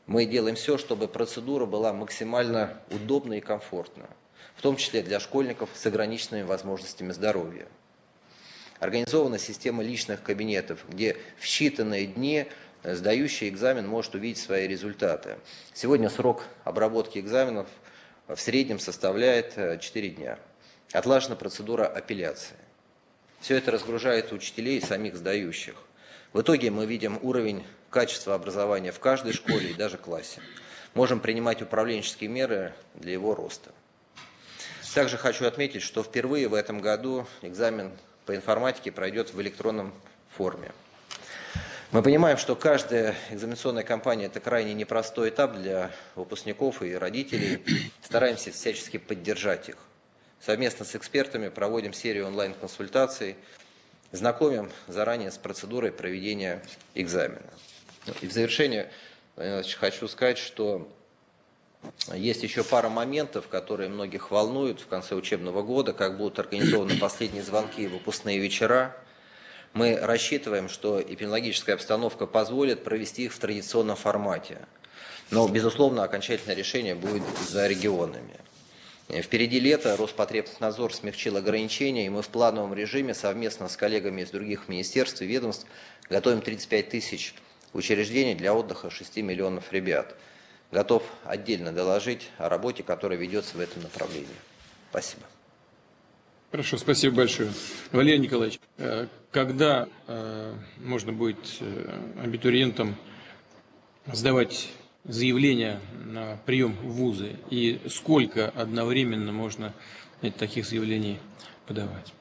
мы делаем все, чтобы процедура была максимально удобна и комфортна, в том числе для школьников с ограниченными возможностями здоровья. Организована система личных кабинетов, где в считанные дни сдающий экзамен может увидеть свои результаты. Сегодня срок обработки экзаменов в среднем составляет 4 дня. Отлажена процедура апелляции. Все это разгружает учителей и самих сдающих. В итоге мы видим уровень качества образования в каждой школе и даже классе. Можем принимать управленческие меры для его роста. Также хочу отметить, что впервые в этом году экзамен по информатике пройдет в электронном форме. Мы понимаем, что каждая экзаменационная кампания – это крайне непростой этап для выпускников и родителей. Стараемся всячески поддержать их. Совместно с экспертами проводим серию онлайн-консультаций, знакомим заранее с процедурой проведения экзамена. И в завершение хочу сказать, что есть еще пара моментов, которые многих волнуют в конце учебного года, как будут организованы последние звонки и выпускные вечера. Мы рассчитываем, что эпидемиологическая обстановка позволит провести их в традиционном формате. Но, безусловно, окончательное решение будет за регионами. Впереди лето, Роспотребнадзор смягчил ограничения, и мы в плановом режиме совместно с коллегами из других министерств и ведомств готовим 35 тысяч учреждений для отдыха 6 миллионов ребят. Готов отдельно доложить о работе, которая ведется в этом направлении. Спасибо. Хорошо, спасибо большое. Валерий Николаевич, когда можно будет абитуриентам сдавать заявления на прием в вузы и сколько одновременно можно таких заявлений подавать?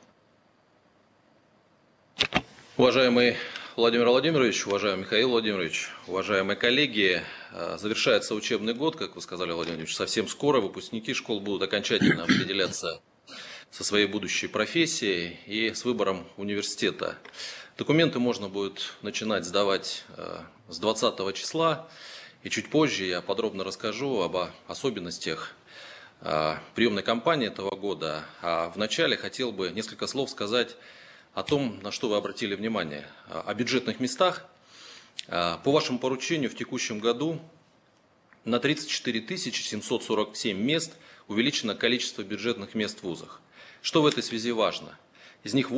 Уважаемый Владимир Владимирович, уважаемый Михаил Владимирович, уважаемые коллеги, завершается учебный год, как вы сказали, Владимир Владимирович, совсем скоро выпускники школ будут окончательно определяться со своей будущей профессией и с выбором университета. Документы можно будет начинать сдавать с 20 числа, и чуть позже я подробно расскажу об особенностях приемной кампании этого года. А вначале хотел бы несколько слов сказать о том, на что вы обратили внимание, о бюджетных местах. По вашему поручению в текущем году на 34 747 мест увеличено количество бюджетных мест в вузах. Что в этой связи важно? Из них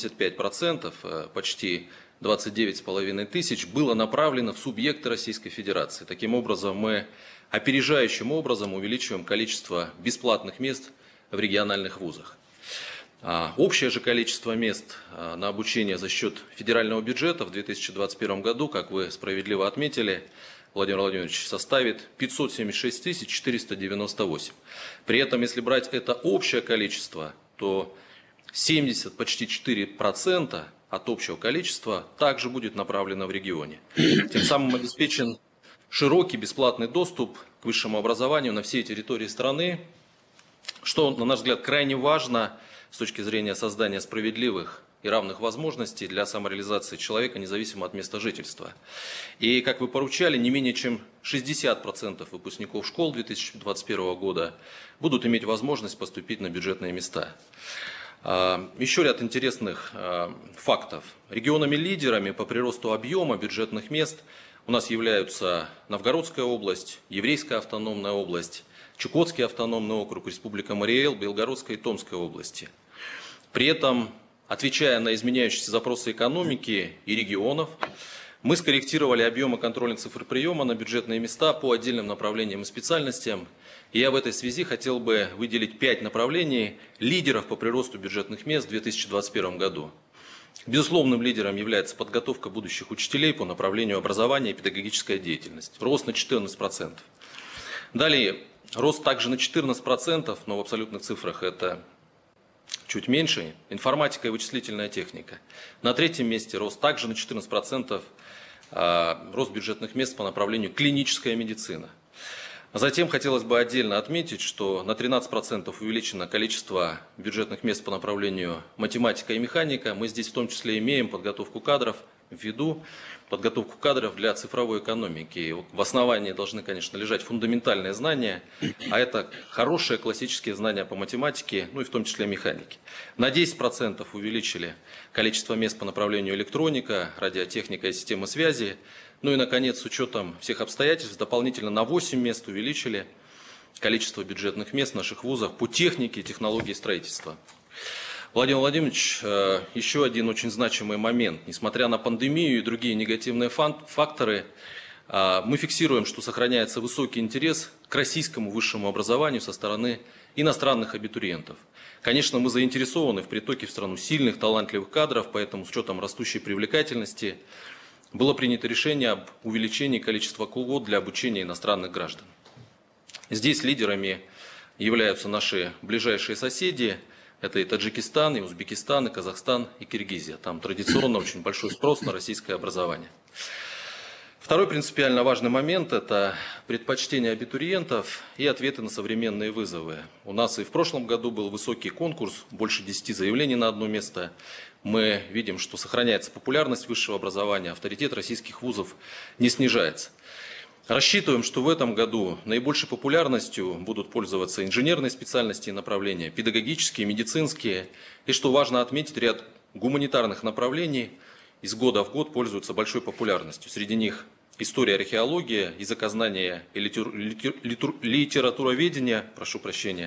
85%, почти 29,5 тысяч, было направлено в субъекты Российской Федерации. Таким образом, мы опережающим образом увеличиваем количество бесплатных мест в региональных вузах. Общее же количество мест на обучение за счет федерального бюджета в 2021 году, как вы справедливо отметили, Владимир Владимирович, составит 576 498. При этом, если брать это общее количество, то 70, почти 4% от общего количества также будет направлено в регионе. Тем самым обеспечен широкий бесплатный доступ к высшему образованию на всей территории страны, что, на наш взгляд, крайне важно с точки зрения создания справедливых и равных возможностей для самореализации человека, независимо от места жительства. И, как вы поручали, не менее чем 60% выпускников школ 2021 года будут иметь возможность поступить на бюджетные места. Еще ряд интересных фактов. Регионами-лидерами по приросту объема бюджетных мест у нас являются Новгородская область, Еврейская автономная область, Чукотский автономный округ, Республика Марий-Эл, Белгородская и Томская области. При этом, отвечая на изменяющиеся запросы экономики и регионов, мы скорректировали объемы контрольных цифр приема на бюджетные места по отдельным направлениям и специальностям. И я в этой связи хотел бы выделить 5 направлений лидеров по приросту бюджетных мест в 2021 году. Безусловным лидером является подготовка будущих учителей по направлению образования и педагогическая деятельность. Рост на 14%. Далее, рост также на 14%, но в абсолютных цифрах это чуть меньше, информатика и вычислительная техника. На 3-м месте рост также на 14%, рост бюджетных мест по направлению клиническая медицина. Затем хотелось бы отдельно отметить, что на 13% увеличено количество бюджетных мест по направлению математика и механика. Мы здесь в том числе имеем подготовку кадров в виду подготовку кадров для цифровой экономики. И в основании должны, конечно, лежать фундаментальные знания, а это хорошие классические знания по математике, ну и в том числе механике. На 10% увеличили количество мест по направлению электроника, радиотехника и системы связи. Ну и, наконец, с учетом всех обстоятельств, дополнительно на 8 мест увеличили количество бюджетных мест в наших вузах по технике и технологии строительства. Владимир Владимирович, еще один очень значимый момент. Несмотря на пандемию и другие негативные факторы, мы фиксируем, что сохраняется высокий интерес к российскому высшему образованию со стороны иностранных абитуриентов. Конечно, мы заинтересованы в притоке в страну сильных, талантливых кадров, поэтому с учетом растущей привлекательности было принято решение об увеличении количества квот для обучения иностранных граждан. Здесь лидерами являются наши ближайшие соседи. Это и Таджикистан, и Узбекистан, и Казахстан, и Киргизия. Там традиционно очень большой спрос на российское образование. Второй принципиально важный момент – это предпочтение абитуриентов и ответы на современные вызовы. У нас и в прошлом году был высокий конкурс, больше 10 заявлений на одно место. Мы видим, что сохраняется популярность высшего образования, авторитет российских вузов не снижается. Рассчитываем, что в этом году наибольшей популярностью будут пользоваться инженерные специальности и направления, педагогические, медицинские. И, что важно отметить, ряд гуманитарных направлений из года в год пользуются большой популярностью. Среди них история, археология, языкознание и литературоведение, прошу прощения.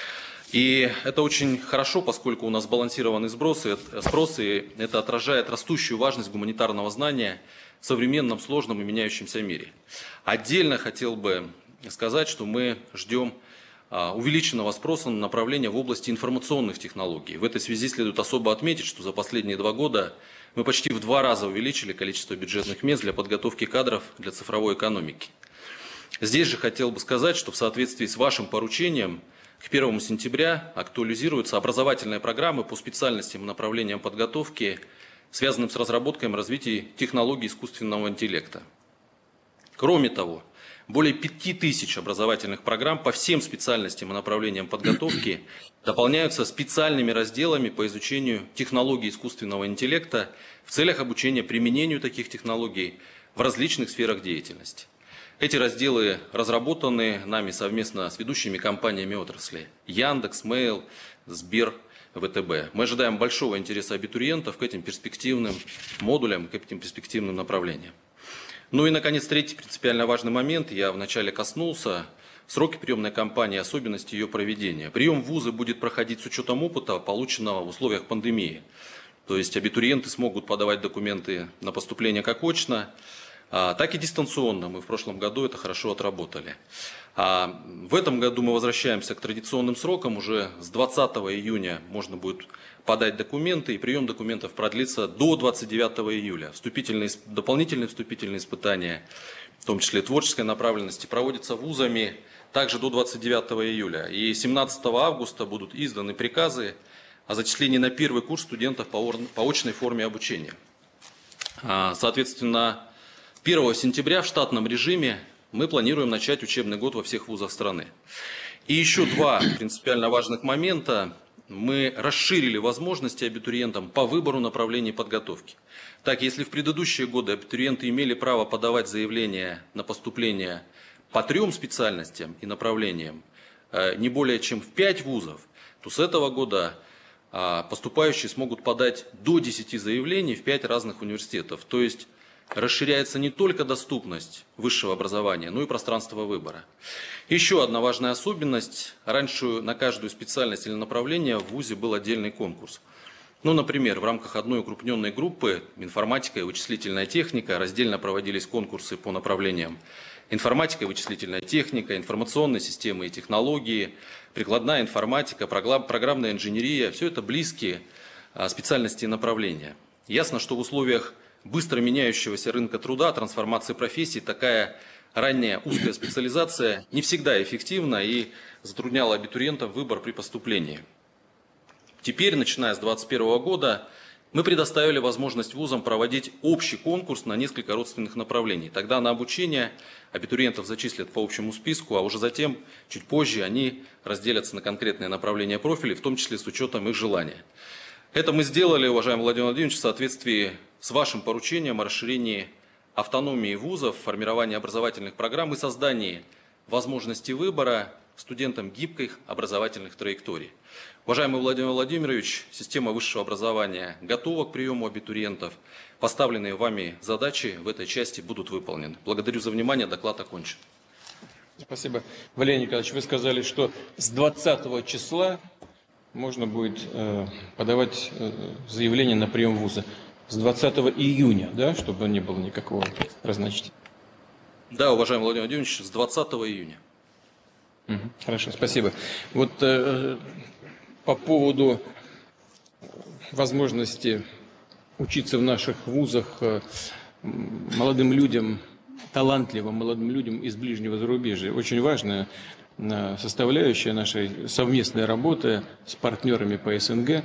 И это очень хорошо, поскольку у нас сбалансированный спрос, и это отражает растущую важность гуманитарного знания в современном, сложном и меняющемся мире. Отдельно хотел бы сказать, что мы ждем увеличенного спроса на направления в области информационных технологий. В этой связи следует особо отметить, что за последние 2 года мы почти в 2 раза увеличили количество бюджетных мест для подготовки кадров для цифровой экономики. Здесь же хотел бы сказать, что в соответствии с вашим поручением к 1 сентября актуализируются образовательные программы по специальностям и направлениям подготовки, связанным с разработкой и развитием технологий искусственного интеллекта. Кроме того, более 5000 образовательных программ по всем специальностям и направлениям подготовки дополняются специальными разделами по изучению технологий искусственного интеллекта в целях обучения применению таких технологий в различных сферах деятельности. Эти разделы разработаны нами совместно с ведущими компаниями отрасли Яндекс, Mail, Сбер, ВТБ. Мы ожидаем большого интереса абитуриентов к этим перспективным модулям, к этим перспективным направлениям. Ну и, наконец, третий принципиально важный момент, я вначале коснулся, сроки приемной кампании, особенности ее проведения. Прием в вузы будет проходить с учетом опыта, полученного в условиях пандемии. То есть абитуриенты смогут подавать документы на поступление как очно, так и дистанционно. Мы в прошлом году это хорошо отработали. В этом году мы возвращаемся к традиционным срокам. Уже с 20 июня можно будет подать документы, и прием документов продлится до 29 июля. Дополнительные вступительные испытания, в том числе творческой направленности, проводятся вузами также до 29 июля. И 17 августа будут изданы приказы о зачислении на первый курс студентов по очной форме обучения. Соответственно, 1 сентября в штатном режиме мы планируем начать учебный год во всех вузах страны. И еще 2 принципиально важных момента. Мы расширили возможности абитуриентам по выбору направлений подготовки. Так, если в предыдущие годы абитуриенты имели право подавать заявления на поступление по 3 специальностям и направлениям не более чем в 5 вузов, то с этого года поступающие смогут подать до 10 заявлений в 5 разных университетов. То есть расширяется не только доступность высшего образования, но и пространство выбора. Еще одна важная особенность. Раньше на каждую специальность или направление в вузе был отдельный конкурс. Ну, например, в рамках одной укрупненной группы информатика и вычислительная техника раздельно проводились конкурсы по направлениям информатика и вычислительная техника, информационные системы и технологии, прикладная информатика, программная инженерия. Все это близкие специальности и направления. Ясно, что в условиях быстро меняющегося рынка труда, трансформации профессий, такая ранняя узкая специализация не всегда эффективна и затрудняла абитуриентам выбор при поступлении. Теперь, начиная с 2021 года, мы предоставили возможность вузам проводить общий конкурс на несколько родственных направлений. Тогда на обучение абитуриентов зачислят по общему списку, а уже затем, чуть позже, они разделятся на конкретные направления профилей, в том числе с учетом их желания. Это мы сделали, уважаемый Владимир Владимирович, в соответствии с вашим поручением о расширении автономии вузов, формировании образовательных программ и создании возможности выбора студентам гибких образовательных траекторий. Уважаемый Владимир Владимирович, система высшего образования готова к приему абитуриентов. Поставленные вами задачи в этой части будут выполнены. Благодарю за внимание. Доклад окончен. Спасибо. Валерий Николаевич, вы сказали, что с 20 числа можно будет подавать заявление на прием в вузы. С 20 июня, да, чтобы не было никакого разночтения. Да, уважаемый Владимир Владимирович, с 20 июня. Хорошо, спасибо. Вот по поводу возможности учиться в наших вузах молодым людям, талантливым молодым людям из ближнего зарубежья. Очень важная составляющая нашей совместной работы с партнерами по СНГ.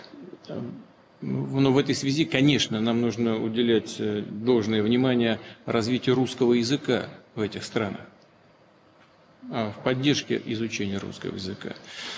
Но в этой связи, конечно, нам нужно уделять должное внимание развитию русского языка в этих странах, в поддержке изучения русского языка.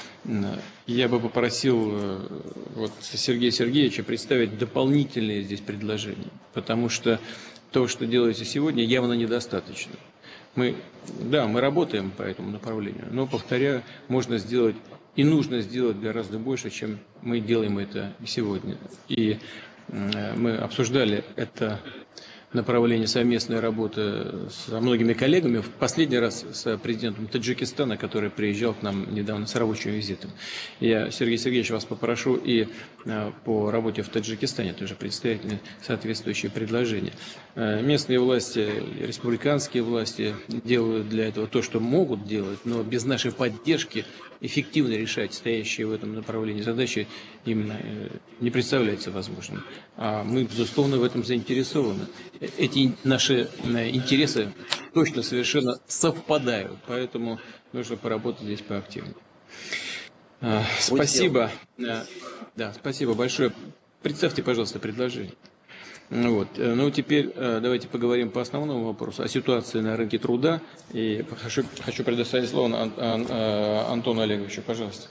Я бы попросил вот Сергея Сергеевича представить дополнительные здесь предложения, потому что то, что делается сегодня, явно недостаточно. Мы работаем по этому направлению, но, повторяю, можно сделать и нужно сделать гораздо больше, чем мы делаем это сегодня. И мы обсуждали это направление совместной работы со многими коллегами. В последний раз с президентом Таджикистана, который приезжал к нам недавно с рабочим визитом. Я, Сергей Сергеевич, вас попрошу и по работе в Таджикистане тоже представить мне соответствующие предложения. Местные власти, республиканские власти делают для этого то, что могут делать, но без нашей поддержки эффективно решать стоящие в этом направлении задачи именно не представляется возможным. А мы, безусловно, в этом заинтересованы. Эти наши интересы точно совершенно совпадают, поэтому нужно поработать здесь поактивнее. Спасибо. Да, спасибо большое. Представьте, пожалуйста, предложение. Вот. Ну, теперь давайте поговорим по основному вопросу, о ситуации на рынке труда. И хочу предоставить слово Антону Олеговичу. Пожалуйста.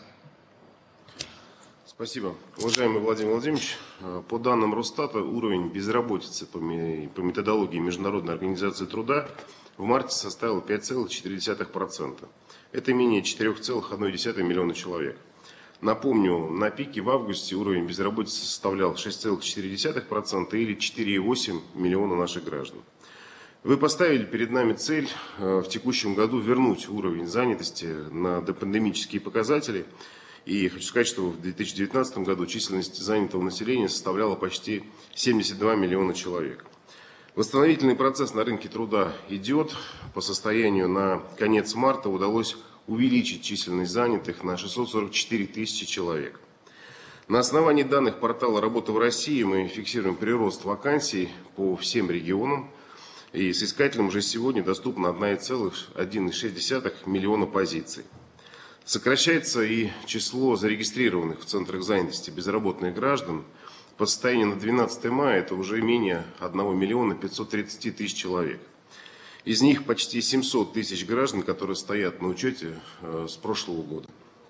Спасибо. Уважаемый Владимир Владимирович, по данным Росстата, уровень безработицы по методологии Международной организации труда в марте составил 5,4%. Это менее 4,1 миллиона человек. Напомню, на пике в августе уровень безработицы составлял 6,4% или 4,8 миллиона наших граждан. Вы поставили перед нами цель в текущем году вернуть уровень занятости на допандемические показатели. И хочу сказать, что в 2019 году численность занятого населения составляла почти 72 миллиона человек. Восстановительный процесс на рынке труда идет. По состоянию на конец марта удалось увеличить численность занятых на 644 тысячи человек. На основании данных портала «Работа в России» мы фиксируем прирост вакансий по всем регионам. И соискателям уже сегодня доступно 1,6 миллиона позиций. Сокращается и число зарегистрированных в центрах занятости безработных граждан. По состоянию на 12 мая это уже менее 1 миллиона 530 тысяч человек. Из них почти 700 тысяч граждан, которые стоят на учете с прошлого года.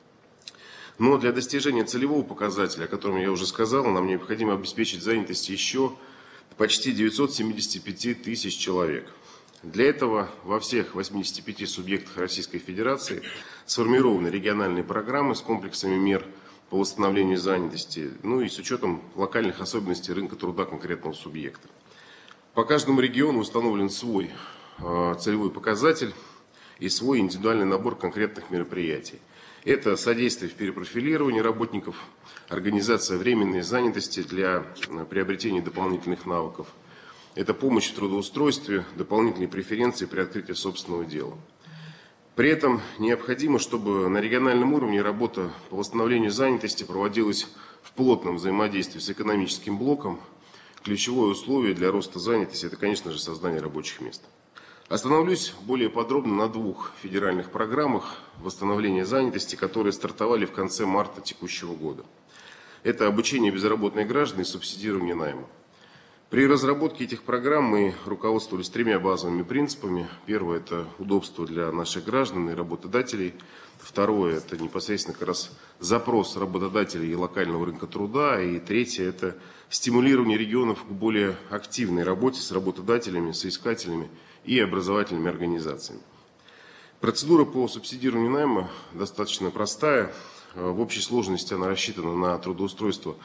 Но для достижения целевого показателя, о котором я уже сказал, нам необходимо обеспечить занятость еще почти 975 тысяч человек. Для этого во всех 85 субъектах Российской Федерации сформированы региональные программы с комплексами мер по восстановлению занятости, ну и с учетом локальных особенностей рынка труда конкретного субъекта. По каждому региону установлен свой целевой показатель и свой индивидуальный набор конкретных мероприятий. Это содействие в перепрофилировании работников, организация временной занятости для приобретения дополнительных навыков. Это помощь в трудоустройстве, дополнительные преференции при открытии собственного дела. При этом необходимо, чтобы на региональном уровне работа по восстановлению занятости проводилась в плотном взаимодействии с экономическим блоком. Ключевое условие для роста занятости – это, конечно же, создание рабочих мест. Остановлюсь более подробно на двух федеральных программах восстановления занятости, которые стартовали в конце марта текущего года. Это обучение безработных граждан и субсидирование найма. При разработке этих программ мы руководствовались тремя базовыми принципами. Первое – это удобство для наших граждан и работодателей. Второе – это непосредственно как раз запрос работодателей и локального рынка труда. И третье – это стимулирование регионов к более активной работе с работодателями, соискателями и образовательными организациями. Процедура по субсидированию найма достаточно простая. В общей сложности она рассчитана на трудоустройство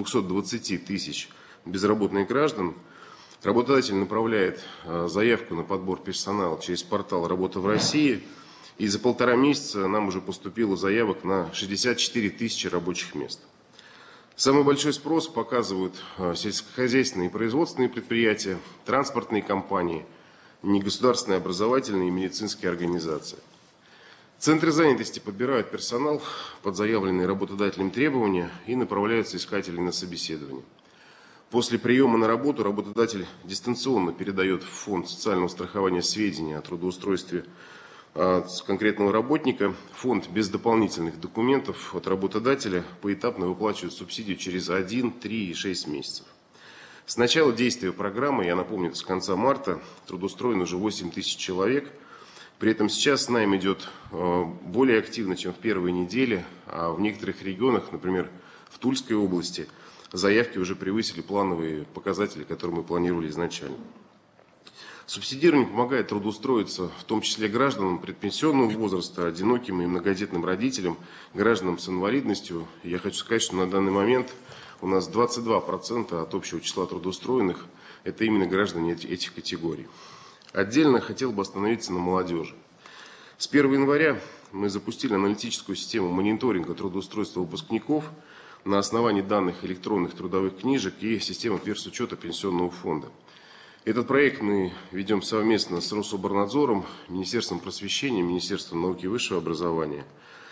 220 тысяч безработных граждан. Работодатель направляет заявку на подбор персонала через портал «Работа в России». И за 1,5 месяца нам уже поступило заявок на 64 тысячи рабочих мест. Самый большой спрос показывают сельскохозяйственные и производственные предприятия, транспортные компании, негосударственные образовательные и медицинские организации. Центры занятости подбирают персонал под заявленные работодателем требования и направляют соискателей на собеседование. После приема на работу работодатель дистанционно передает в фонд социального страхования сведения о трудоустройстве конкретного работника. Фонд без дополнительных документов от работодателя поэтапно выплачивает субсидию через 1, 3 и 6 месяцев. С начала действия программы, я напомню, с конца марта трудоустроено уже 8 тысяч человек. При этом сейчас найм идет более активно, чем в первые недели, а в некоторых регионах, например, в Тульской области, заявки уже превысили плановые показатели, которые мы планировали изначально. Субсидирование помогает трудоустроиться, в том числе гражданам предпенсионного возраста, одиноким и многодетным родителям, гражданам с инвалидностью. Я хочу сказать, что на данный момент у нас 22% от общего числа трудоустроенных – это именно граждане этих категорий. Отдельно хотел бы остановиться на молодежи. С 1 января мы запустили аналитическую систему мониторинга трудоустройства выпускников на основании данных электронных трудовых книжек и системы персучета пенсионного фонда. Этот проект мы ведем совместно с Рособорнадзором, Министерством просвещения, Министерством науки и высшего образования.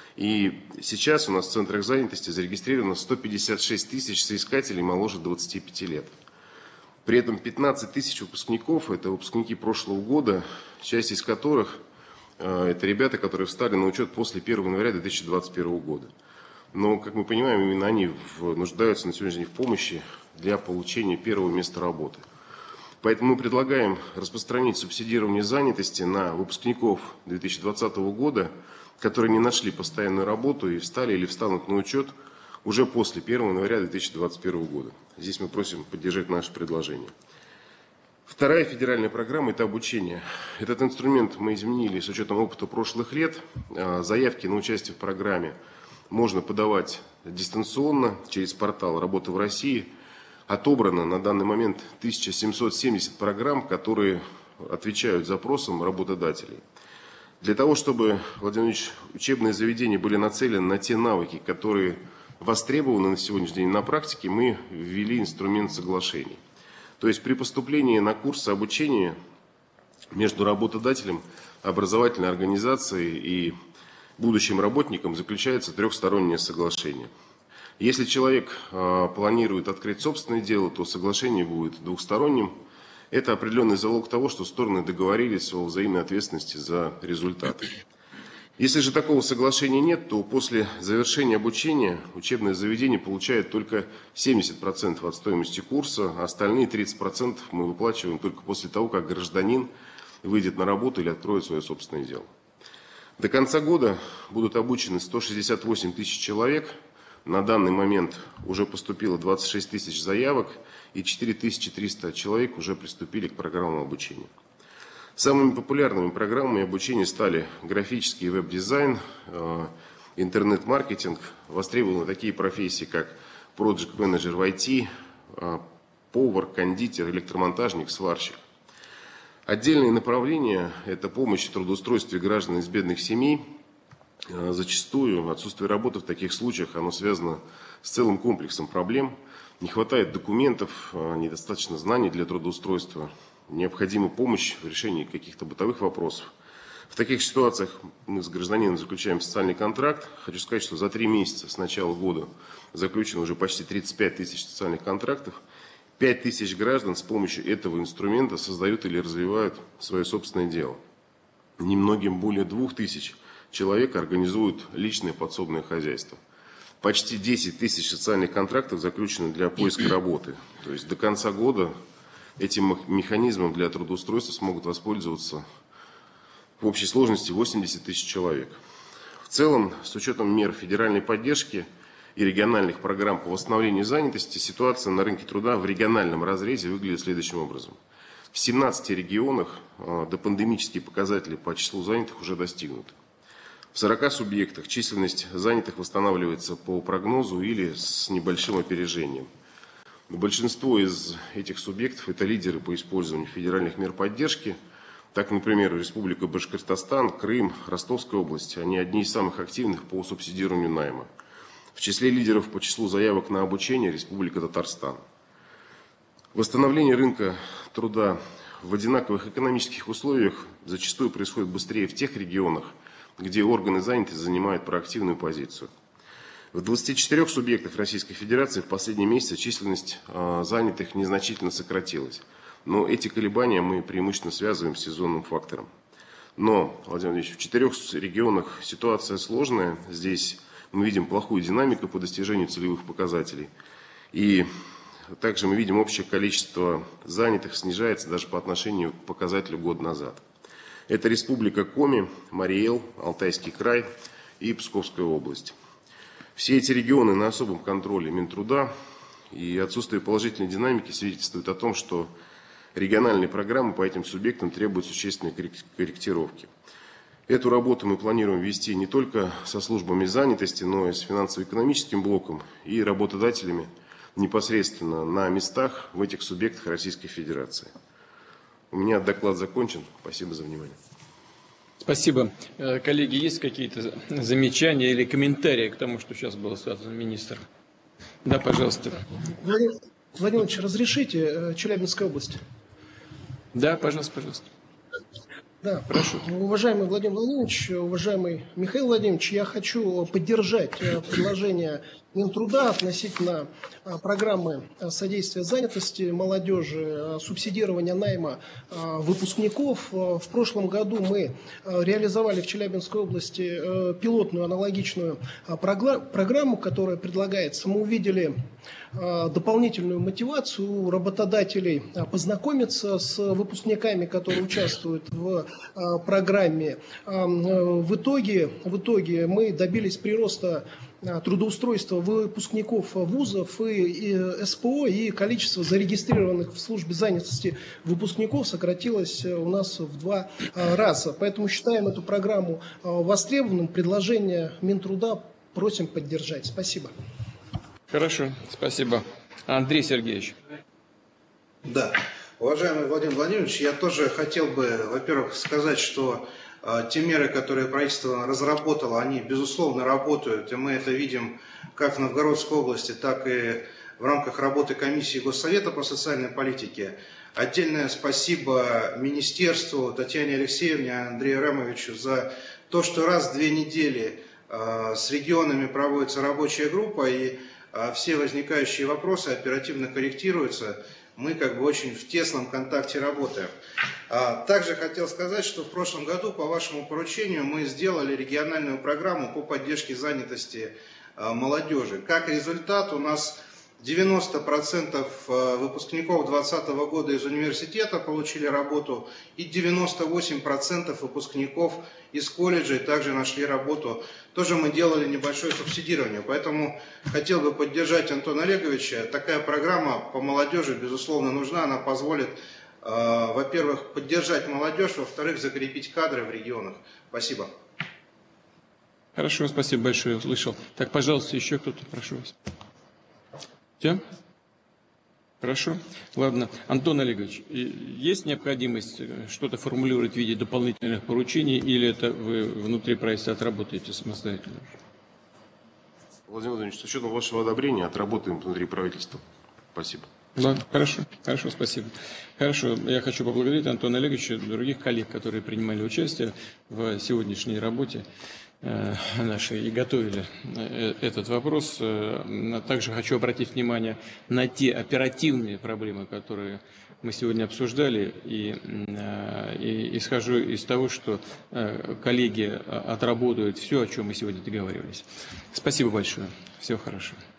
И сейчас у нас в центрах занятости зарегистрировано 156 тысяч соискателей моложе 25 лет. При этом 15 тысяч выпускников – это выпускники прошлого года, часть из которых это ребята, которые встали на учет после 1 января 2021 года. Но, как мы понимаем, именно они нуждаются на сегодняшний день в помощи для получения первого места работы. Поэтому мы предлагаем распространить субсидирование занятости на выпускников 2020 года, которые не нашли постоянную работу и встали или встанут на учет уже после 1 января 2021 года. Здесь мы просим поддержать наше предложение. Вторая федеральная программа – это обучение. Этот инструмент мы изменили с учетом опыта прошлых лет. Заявки на участие в программе можно подавать дистанционно через портал «Работа в России». Отобрано на данный момент 1770 программ, которые отвечают запросам работодателей. Для того, чтобы, Владимир Ильич, учебные заведения были нацелены на те навыки, которые востребованы на сегодняшний день на практике, мы ввели инструмент соглашений. То есть при поступлении на курсы обучения между работодателем, образовательной организацией и будущим работником заключается трехстороннее соглашение. Если человек планирует открыть собственное дело, то соглашение будет двухсторонним. Это определенный залог того, что стороны договорились о взаимной ответственности за результаты. Если же такого соглашения нет, то после завершения обучения учебное заведение получает только 70% от стоимости курса, а остальные 30% мы выплачиваем только после того, как гражданин выйдет на работу или откроет свое собственное дело. До конца года будут обучены 168 тысяч человек. На данный момент уже поступило 26 тысяч заявок, и 4300 человек уже приступили к программам обучения. Самыми популярными программами обучения стали графический веб-дизайн, интернет-маркетинг. Востребованы такие профессии, как проект-менеджер в IT, повар, кондитер, электромонтажник, сварщик. Отдельные направления – это помощь в трудоустройстве граждан из бедных семей. Зачастую отсутствие работы в таких случаях оно связано с целым комплексом проблем. Не хватает документов, недостаточно знаний для трудоустройства, необходима помощь в решении каких-то бытовых вопросов. В таких ситуациях мы с гражданином заключаем социальный контракт. Хочу сказать, что за 3 месяца с начала года заключено уже почти 35 тысяч социальных контрактов. 5 тысяч граждан с помощью этого инструмента создают или развивают свое собственное дело. Немногим более 2000 человек организуют личное подсобное хозяйство. Почти 10 тысяч социальных контрактов заключено для поиска работы. То есть до конца года Этим механизмом для трудоустройства смогут воспользоваться в общей сложности 80 тысяч человек. В целом, с учетом мер федеральной поддержки и региональных программ по восстановлению занятости, ситуация на рынке труда в региональном разрезе выглядит следующим образом. В 17 регионах допандемические показатели по числу занятых уже достигнуты. В 40 субъектах численность занятых восстанавливается по прогнозу или с небольшим опережением. Большинство из этих субъектов – это лидеры по использованию федеральных мер поддержки. Так, например, Республика Башкортостан, Крым, Ростовская область – они одни из самых активных по субсидированию найма. В числе лидеров по числу заявок на обучение Республика Татарстан. Восстановление рынка труда в одинаковых экономических условиях зачастую происходит быстрее в тех регионах, где органы занятости занимают проактивную позицию. В 24 субъектах Российской Федерации в последние месяцы численность занятых незначительно сократилась. Но эти колебания мы преимущественно связываем с сезонным фактором. Но, Владимир Владимирович, в 4 регионах ситуация сложная. Здесь мы видим плохую динамику по достижению целевых показателей. И также мы видим, общее количество занятых снижается даже по отношению к показателю год назад. Это Республика Коми, Марий-Эл, Алтайский край и Псковская область. Все эти регионы на особом контроле Минтруда, и отсутствие положительной динамики свидетельствует о том, что региональные программы по этим субъектам требуют существенной корректировки. Эту работу мы планируем вести не только со службами занятости, но и с финансово-экономическим блоком и работодателями непосредственно на местах в этих субъектах Российской Федерации. У меня доклад закончен. Спасибо за внимание. Спасибо. Коллеги, есть какие-то замечания или комментарии к тому, что сейчас было сказано министром? Да, пожалуйста. Владимир Владимирович, разрешите, Челябинская область? Да, пожалуйста, пожалуйста. Да, прошу. Уважаемый Владимир Владимирович, уважаемый Михаил Владимирович, я хочу поддержать предложение Минтруда относительно программы содействия занятости молодежи, субсидирования найма выпускников. В прошлом году мы реализовали в Челябинской области пилотную аналогичную программу, которая предлагается. Мы увидели дополнительную мотивацию у работодателей познакомиться с выпускниками, которые участвуют в программе. В итоге мы добились прироста трудоустройства выпускников вузов и СПО, и количество зарегистрированных в службе занятости выпускников сократилось у нас в 2 раза. Поэтому считаем эту программу востребованным. Предложение Минтруда просим поддержать. Спасибо. Хорошо, спасибо. Андрей Сергеевич. Да. Уважаемый Владимир Владимирович, я тоже хотел бы, во-первых, сказать, что те меры, которые правительство разработало, они, безусловно, работают, и мы это видим как в Новгородской области, так и в рамках работы комиссии Госсовета по социальной политике. Отдельное спасибо министерству, Татьяне Алексеевне, Андрею Рамовичу за то, что раз в 2 недели с регионами проводится рабочая группа, и все возникающие вопросы оперативно корректируются. Мы очень в тесном контакте работаем. Также хотел сказать, что в прошлом году по вашему поручению мы сделали региональную программу по поддержке занятости молодежи. Как результат, у нас 90% выпускников 2020 года из университета получили работу, и 98% выпускников из колледжей также нашли работу. Тоже мы делали небольшое субсидирование, поэтому хотел бы поддержать Антона Олеговича. Такая программа по молодежи, безусловно, нужна. Она позволит, во-первых, поддержать молодежь, во-вторых, закрепить кадры в регионах. Спасибо. Хорошо, спасибо большое, услышал. Так, пожалуйста, еще кто-то, прошу вас. Все? Хорошо. Ладно. Антон Олегович, есть необходимость что-то формулировать в виде дополнительных поручений, или это вы внутри правительства отработаете самостоятельно? Владимир Владимирович, с учетом вашего одобрения отработаем внутри правительства. Спасибо. Ладно, хорошо, спасибо. Хорошо, я хочу поблагодарить Антона Олеговича и других коллег, которые принимали участие в сегодняшней работе нашей и готовили этот вопрос. Также хочу обратить внимание на те оперативные проблемы, которые мы сегодня обсуждали, и исхожу из того, что коллеги отработают все, о чем мы сегодня договаривались. Спасибо большое. Всего хорошего.